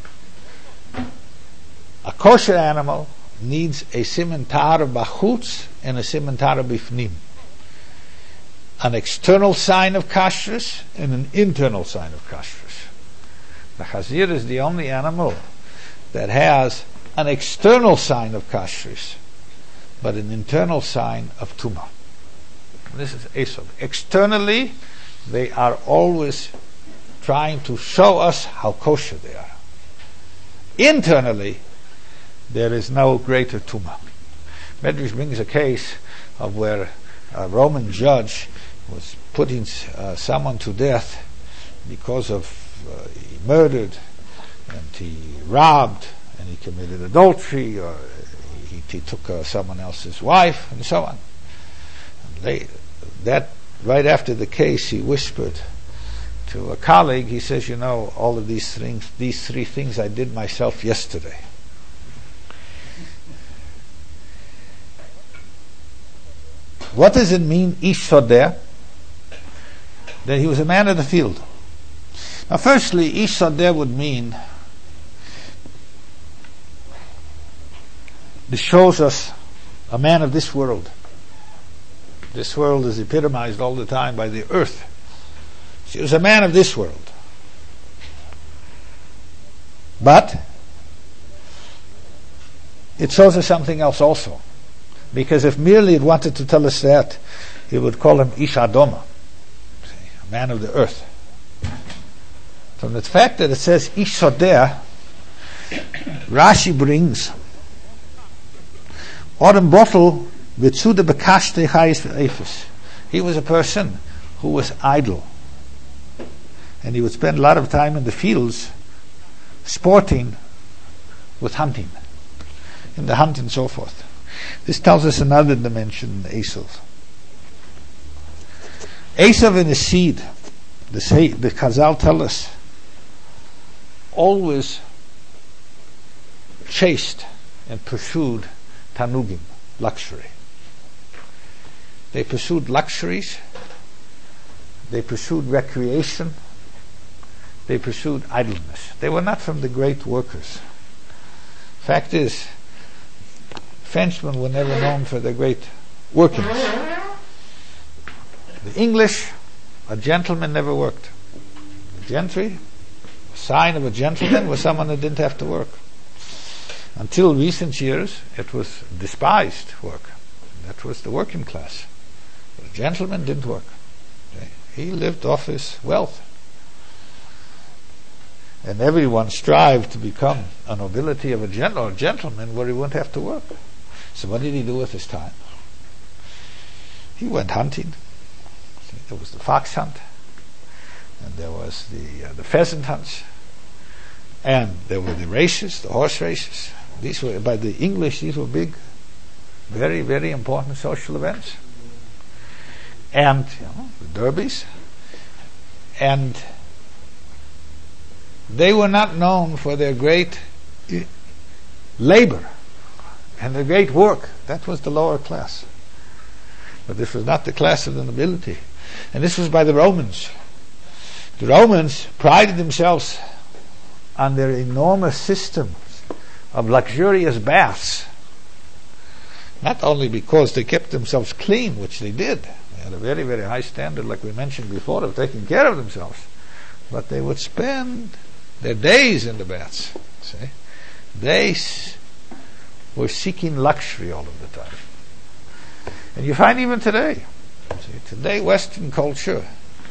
a kosher animal, needs a siman tar b'chutz and a siman tar b'fnim. An external sign of kashrus and an internal sign of kashrus. The Chazir is the only animal that has an external sign of kashrus, but an internal sign of tumah. This is Esav. Externally, they are always trying to show us how kosher they are. Internally, there is no greater tumah. Medrash brings a case of where a Roman judge was putting uh, someone to death because of uh, he murdered and he robbed and he committed adultery, or he, he took uh, someone else's wife, and so on. And they, that right after the case, he whispered to a colleague. He says, "You know, all of these things, these three things, I did myself yesterday." What does it mean, ish sodeh? That he was a man of the field. Now, firstly, ish sodeh would mean, this shows us a man of this world. This world is epitomized all the time by the earth. He was a man of this world. But it shows us something else also. Because if merely it wanted to tell us that, it would call him Ish Adoma, a man of the earth. From the fact that it says Ish Sodeh, Rashi brings Odem Bottle Vitzude Bekashte Chayis V'Efes. He was a person who was idle, and he would spend a lot of time in the fields sporting with hunting, in the hunt and so forth. This tells us another dimension in Esav. Esav in his seed, the, say, the Chazal tell us, always chased and pursued tanugim, luxury. They pursued luxuries, they pursued recreation, they pursued idleness. They were not from the great workers. Fact is, Frenchmen were never known for their great workings. The English, a gentleman never worked. The gentry, a sign of a gentleman was someone that didn't have to work. Until recent years, it was despised work. That was the working class. The gentleman didn't work. Okay? He lived off his wealth. And everyone strived to become a nobility of a gen- or a gentleman where he wouldn't have to work. So what did he do with his time? He went hunting. See, there was the fox hunt, and there was the uh, the pheasant hunts, and there were the races, the horse races. These were, by the English, these were big, very, very important social events. And you know, the derbies. And they were not known for their great I- labor and their great work. That was the lower class. But this was not the class of the nobility. And this was by the Romans. The Romans prided themselves on their enormous system of luxurious baths. Not only because they kept themselves clean, which they did. They had a very, very high standard, like we mentioned before, of taking care of themselves. But they would spend their days in the baths. See? They s- were seeking luxury all of the time. And you find even today, see, today Western culture,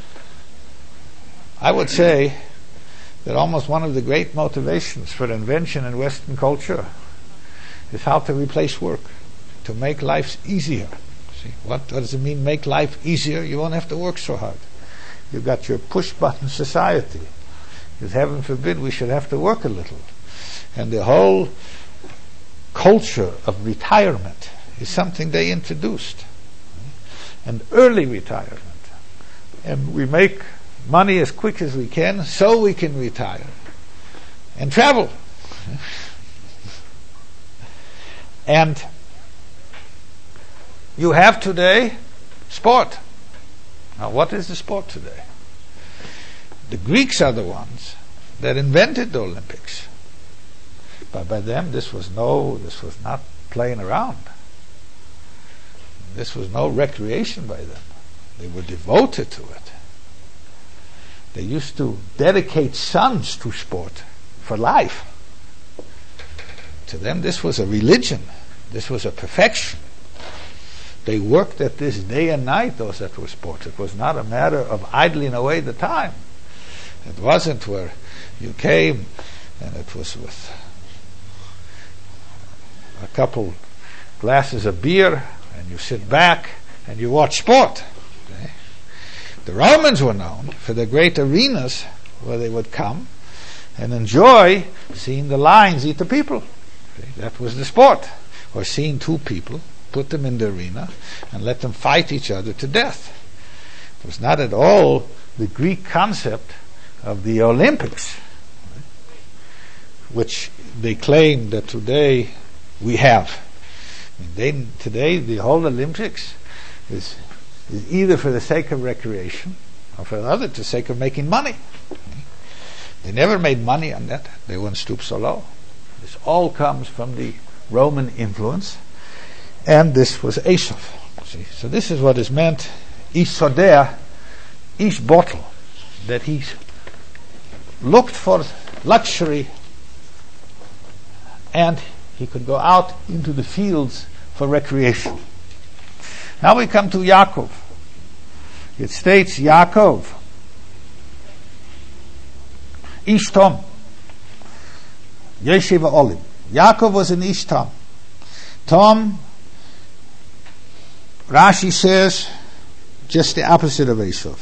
I would say that almost one of the great motivations for invention in Western culture is how to replace work, to make life easier. See, what, what does it mean, make life easier? You won't have to work so hard. You've got your push-button society. Because heaven forbid we should have to work a little. And the whole culture of retirement is something they introduced. And early retirement. And we make money as quick as we can so we can retire and travel. And you have today sport. Now what is the sport today? The Greeks are the ones that invented the Olympics. But by them this was no this was not playing around. This was no recreation by them. They were devoted to it. They used to dedicate sons to sport for life. To them this was a religion. This was a perfection. They worked at this day and night, those that were sports. It was not a matter of idling away the time. It wasn't where you came and it was with a couple glasses of beer and you sit back and you watch sport. Okay? The Romans were known for the great arenas where they would come and enjoy seeing the lions eat the people. Okay? That was the sport. Or seeing two people, put them in the arena and let them fight each other to death. It was not at all the Greek concept of the Olympics, which they claim that today we have. I mean, they, today the whole Olympics is, is either for the sake of recreation or for the other, to the sake of making money. They never made money on that. They wouldn't stoop so low. This all comes from the Roman influence, and this was Esav. See, so this is what is meant, each sodeh, each bottle, that he looked for luxury, and he could go out into the fields for recreation. Now we come to Yaakov. It states Yaakov, Ish Tom, Yeshiva Olim. Yaakov was an Ish Tom. Tom, Rashi says, just the opposite of Esav.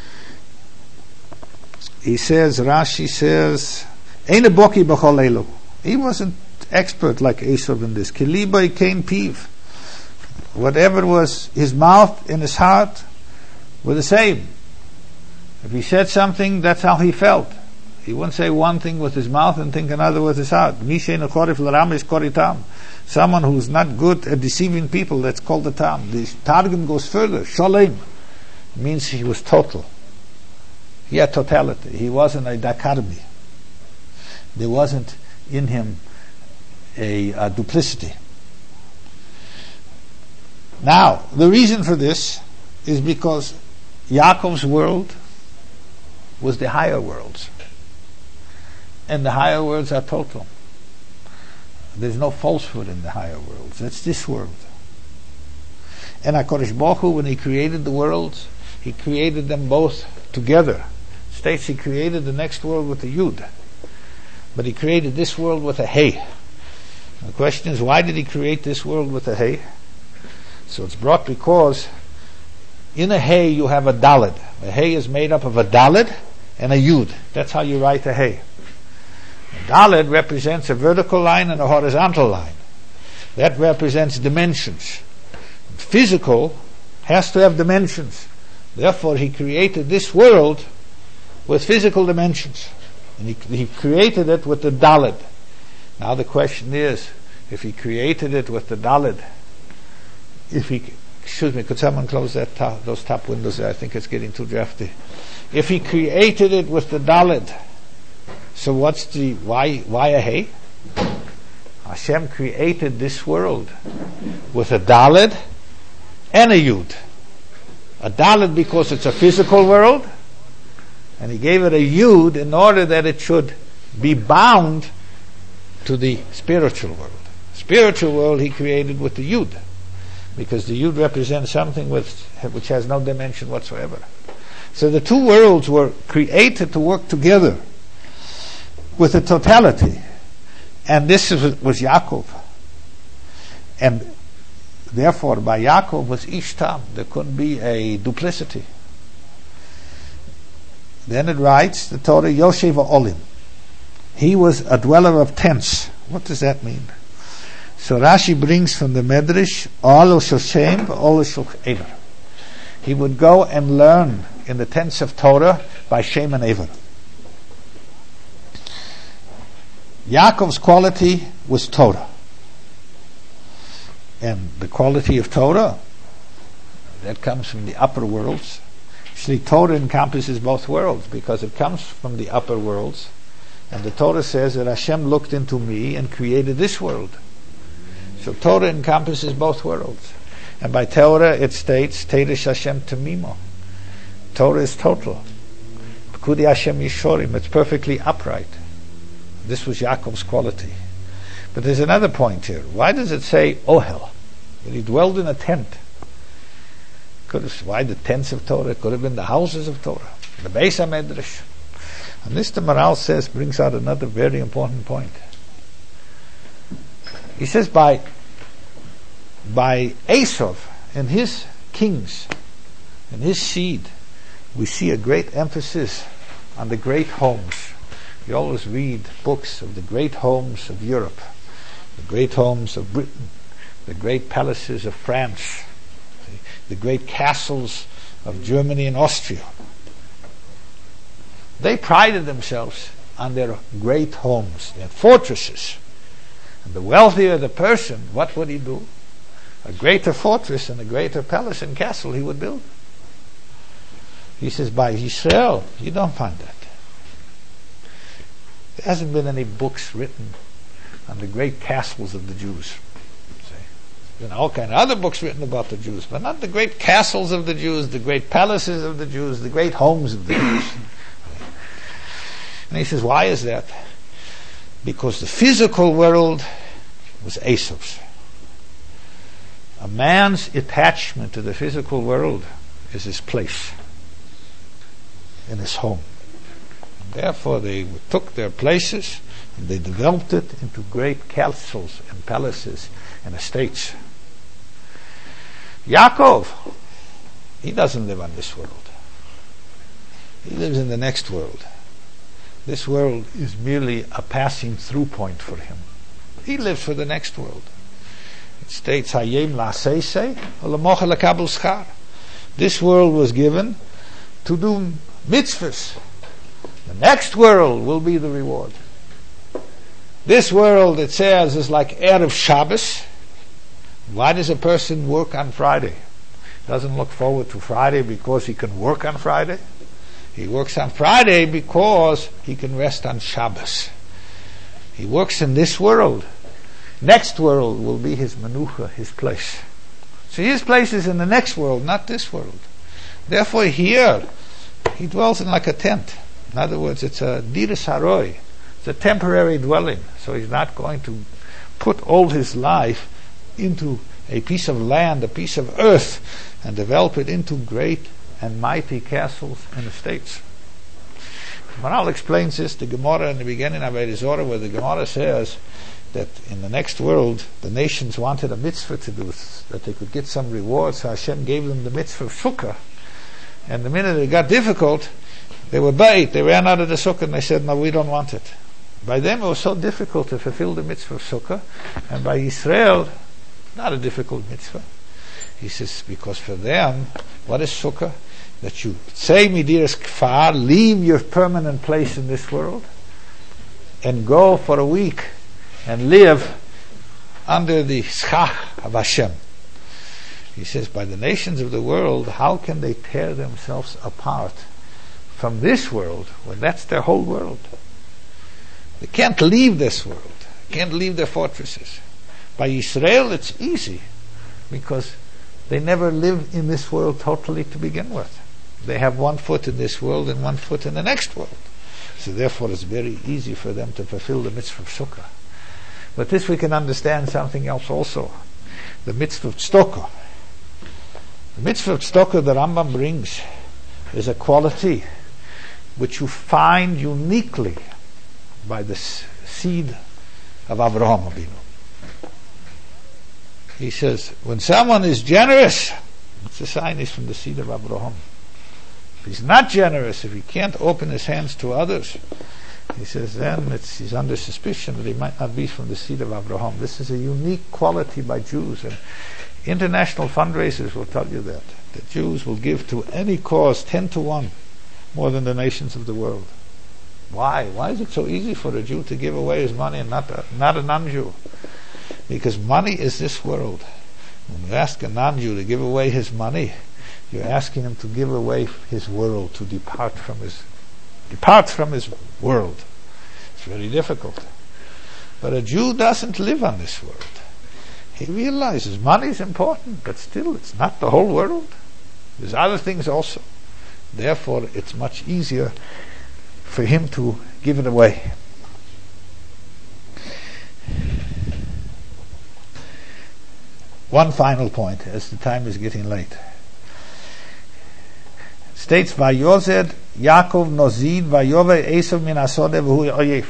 He says, Rashi says, Ein boki b'chol elu. He wasn't expert like Esav in this. Kilibai kain piv. whatever was his mouth and his heart were the same. If he said something, that's how he felt. He wouldn't say one thing with his mouth and think another with his heart. Someone who's not good at deceiving people, that's called the Tam. The Targum goes further. Sholem means he was total. He had totality. He wasn't a dichotomy. There wasn't in him a, a duplicity. Now, the reason for this is because Yaakov's world was the higher worlds. And the higher worlds are total. There's no falsehood in the higher worlds. That's this world. And HaKadosh Baruch Hu, when he created the worlds, he created them both together. It states he created the next world with a Yud. But he created this world with a Hey. The question is, why did he create this world with a Hey? So it's brought because in a Hey you have a Daled. A Hey is made up of a Daled and a Yud. That's how you write a Hey. A Daled represents a vertical line and a horizontal line. That represents dimensions. Physical has to have dimensions. Therefore he created this world with physical dimensions. And he, he created it with the Daled. Now the question is, if he created it with the Daled, if he, excuse me, could someone close that top, those top windows there? I think it's getting too drafty. If he created it with the Daled, so what's the, why, why a Hey? Hashem created this world with a Daled and a Yud. A Daled because it's a physical world, and he gave it a Yud in order that it should be bound to the spiritual world. Spiritual world he created with the Yud, because the Yud represents something with, which has no dimension whatsoever. So the two worlds were created to work together with a totality. And this is, was Yaakov. And therefore by Yaakov was Ishtam. There couldn't be a duplicity. Then it writes, the Torah, Yoshev Olim. He was a dweller of tents. What does that mean? So Rashi brings from the Medrash, Olo Shoshem, Olo Shoch He would go and learn in the tents of Torah by Shem and Ever. Yaakov's quality was Torah. And the quality of Torah, that comes from the upper worlds. Actually, Torah encompasses both worlds because it comes from the upper worlds. And the Torah says that Hashem looked into me and created this world. So Torah encompasses both worlds. And by Torah it states, Teresh Hashem Temimo. Torah is total. Pekudi Hashem Yishorim. It's perfectly upright. This was Yaakov's quality. But there's another point here. Why does it say Ohel? That he dwelled in a tent. Could have, why the tents of Torah? It could have been the houses of Torah. The Beis HaMedrash. And this the Maral says, brings out another very important point. He says by by Esau and his kings and his seed, we see a great emphasis on the great homes. You always read books of the great homes of Europe, the great homes of Britain, the great palaces of France, the great castles of Germany and Austria. They prided themselves on their great homes, their fortresses. And the wealthier the person, what would he do? A greater fortress and a greater palace and castle he would build. He says, by Israel, you don't find that. There hasn't been any books written on the great castles of the Jews. See? There's been all kind of other books written about the Jews, but not the great castles of the Jews, the great palaces of the Jews, the great homes of the Jews. And he says, why is that? Because the physical world was Esau's. A man's attachment to the physical world is his place in his home. And therefore they took their places and they developed it into great castles and palaces and estates. Yaakov, he doesn't live on this world. He lives in the next world. This world is merely a passing through point for him. He lives for the next world. It states, Hayem la'seisei, u'lemocha lekabel schar. This world was given to do mitzvahs. The next world will be the reward. This world, it says, is like Erev Shabbos. Why does a person work on Friday? Doesn't look forward to Friday because he can work on Friday. He works on Friday because he can rest on Shabbos. He works in this world. Next world will be his menucha, his place. So his place is in the next world, not this world. Therefore here, he dwells in like a tent. In other words, it's a diras haroi. It's a temporary dwelling. So he's not going to put all his life into a piece of land, a piece of earth, and develop it into great and mighty castles and estates. Maharal explains this, the Gemara in the beginning of Avodah Zarah, where the Gemara says that in the next world the nations wanted a mitzvah to do, that they could get some reward, so Hashem gave them the mitzvah of sukkah. And the minute it got difficult, they were bait, they ran out of the sukkah and they said, no, we don't want it. By them it was so difficult to fulfill the mitzvah of sukkah, and by Israel, not a difficult mitzvah. He says, because for them, what is sukkah? That you say midiras kfar, leave your permanent place in this world, and go for a week and live under the schach of Hashem. He says, by the nations of the world, how can they tear themselves apart from this world when that's their whole world? They can't leave this world. They can't leave their fortresses. By Israel, it's easy because they never lived in this world totally to begin with. They have one foot in this world and one foot in the next world. So therefore it's very easy for them to fulfill the mitzvah of sukkah. But this we can understand something else also. The mitzvah of tzedakah. The mitzvah of tzedakah the Rambam brings is a quality which you find uniquely by the seed of Avraham Avinu. He says, when someone is generous, it's a sign he's from the seed of Avraham. If he's not generous, if he can't open his hands to others, he says, then it's, he's under suspicion that he might not be from the seed of Avraham. This is a unique quality by Jews, and international fundraisers will tell you that. The Jews will give to any cause ten to one more than the nations of the world. Why? Why is it so easy for a Jew to give away his money and not a, not a non-Jew? Because money is this world. When you ask a non-Jew to give away his money, you're asking him to give away his world, to depart from his depart from his world. It's very difficult. But a Jew doesn't live on this world. He realizes money is important, but still it's not the whole world. There's other things also. Therefore, it's much easier for him to give it away. One final point, as the time is getting late. It states, Vayozed Yaakov Nozid Vayove Esav min Asodeh v'hu oyef.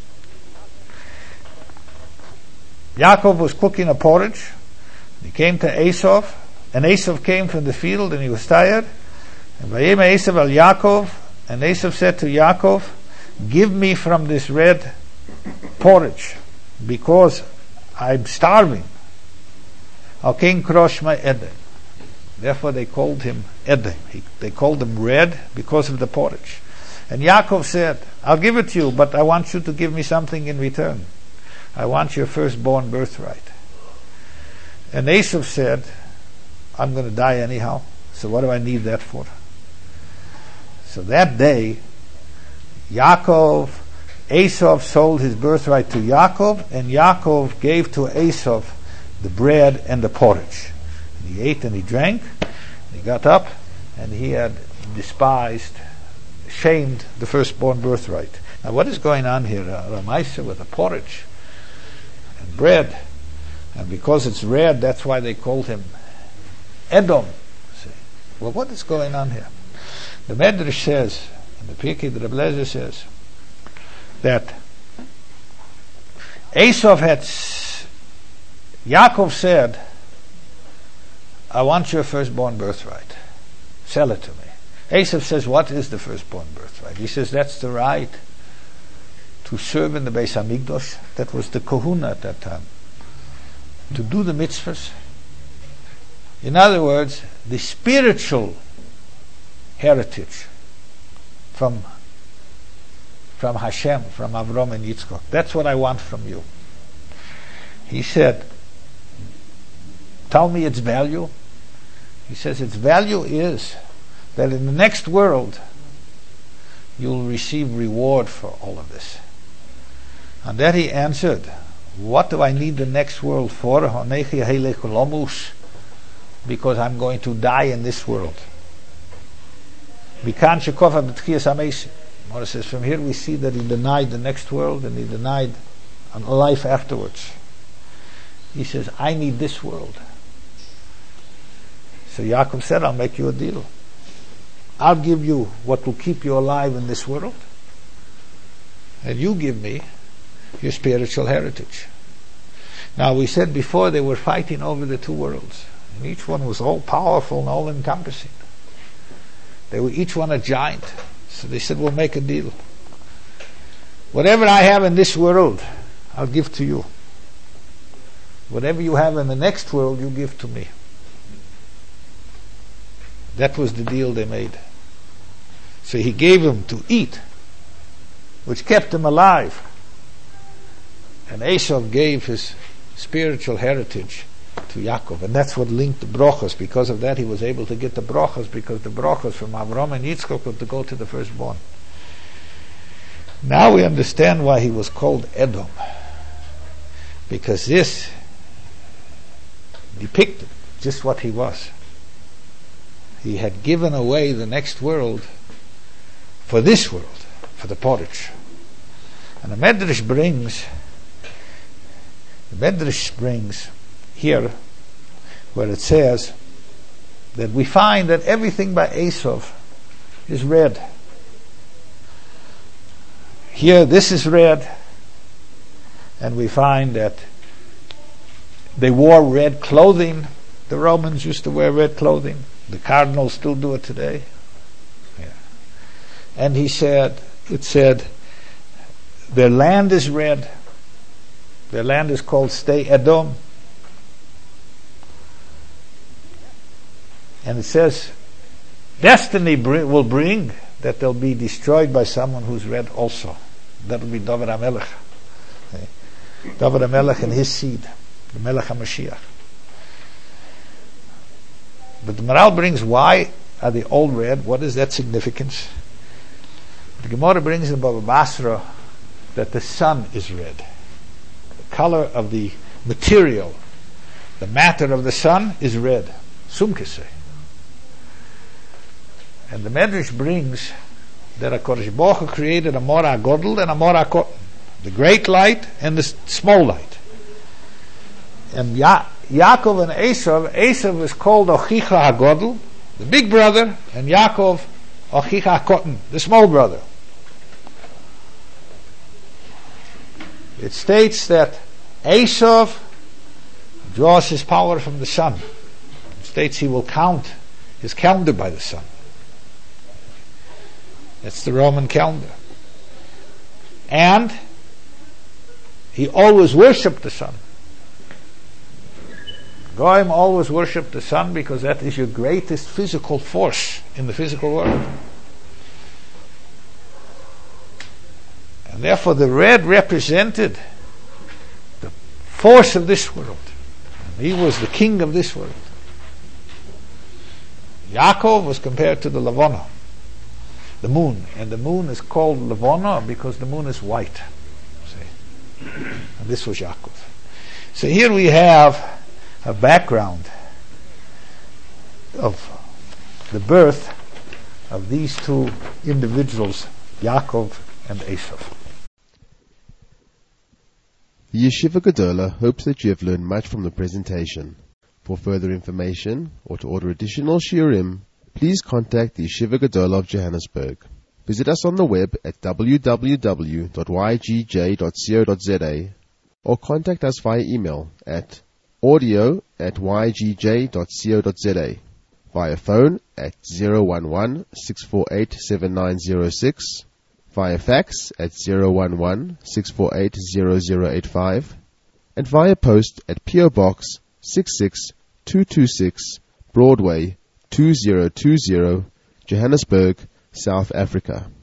Yaakov was cooking a porridge. He came to Esav, and Esav came from the field, and he was tired. And Vayema Esav al Yaakov, and Esav said to Yaakov, give me from this red porridge, because I'm starving. Al king krosh my Edom. Therefore they called him Edom. He, they called him red because of the porridge. And Yaakov said, I'll give it to you, but I want you to give me something in return. I want your firstborn birthright. And Esav said, I'm going to die anyhow, so what do I need that for? So that day, Yaakov, Esav sold his birthright to Yaakov, and Yaakov gave to Esav the bread and the porridge. And he ate and he drank, and he got up, and he had despised, shamed the firstborn birthright. Now what is going on here? Uh, Ramaisa with a porridge and bread, and because it's red, that's why they called him Edom. See? Well, what is going on here? The Medrash says, and the Pirkei, the Rebbe Lezer says, that Esav had, Yaakov said, I want your firstborn birthright. Sell it to me. Esav says, what is the firstborn birthright? He says, that's the right to serve in the Beis Hamikdash. That was the kahuna at that time. to do the mitzvahs. In other words, the spiritual heritage from from Hashem, from Avram and Yitzchak. That's what I want from you. He said, tell me its value. He says its value is that in the next world you'll receive reward for all of this. And that he answered, what do I need the next world for? Because I'm going to die in this world. Mordechai says, from here we see that he denied the next world and he denied a life afterwards. He says, I need this world. So Yaakov said, I'll make you a deal. I'll give you what will keep you alive in this world, and you give me your spiritual heritage. Now, we said before they were fighting over the two worlds, and each one was all powerful and all encompassing. They were each one a giant. So they said, we'll make a deal. Whatever I have in this world, I'll give to you. Whatever you have in the next world, you give to me. That was the deal they made. So he gave him to eat, which kept him alive. And Esau gave his spiritual heritage to Yaakov, and that's what linked the brochos. Because of that, he was able to get the brochos, because the brochos from Avram and Yitzchak were to go to the firstborn. Now we understand why he was called Edom, because this depicted just what he was. He had given away the next world for this world, for the porridge. And the Medrash brings, the Medrash brings here, where it says that we find that everything by Esau is red. Here, this is red, and we find that they wore red clothing. The Romans used to wear red clothing. The cardinals still do it today. Yeah. And he said, it said, their land is red. Their land is called Stay Edom. And it says, destiny br- will bring that they'll be destroyed by someone who's red also. That will be David HaMelech. Okay. David HaMelech and his seed, the Melech HaMashiach. But the Maral brings, why are they all red? What is that significance? The Gemara brings in Baba Basra that the sun is red. The color of the material, the matter of the sun is red. Sumkese. And the Medrash brings that HaKadosh Baruch Hu created a Mor HaGodel and a Mor HaKotan, the great light and the small light. And Ya- Yaakov and Esau, Esau is called Ochicha HaGodel, the big brother, and Yaakov Ochicha HaKotan, the small brother. It states that Esau draws his power from the sun. It states he will count his calendar by the sun. That's the Roman calendar. And he always worshipped the sun. Goyim always worship the sun because that is your greatest physical force in the physical world. And therefore the red represented the force of this world. And he was the king of this world. Yaakov was compared to the Lavona, the moon. And the moon is called Lavona because the moon is white. See? And this was Yaakov. So here we have a background of the birth of these two individuals, Yaakov and Esau. The Yeshiva Gedola hopes that you have learned much from the presentation. For further information or to order additional shiurim, please contact the Yeshiva Gedola of Johannesburg. Visit us on the web at w w w dot y g j dot co dot z a or contact us via email at audio at y g j dot co dot z a, via phone at zero one one, six four eight, seven nine zero six, via fax at zero one one, six four eight, zero zero eight five, and via post at P O Box six six two two six, Broadway two zero two zero, Johannesburg, South Africa.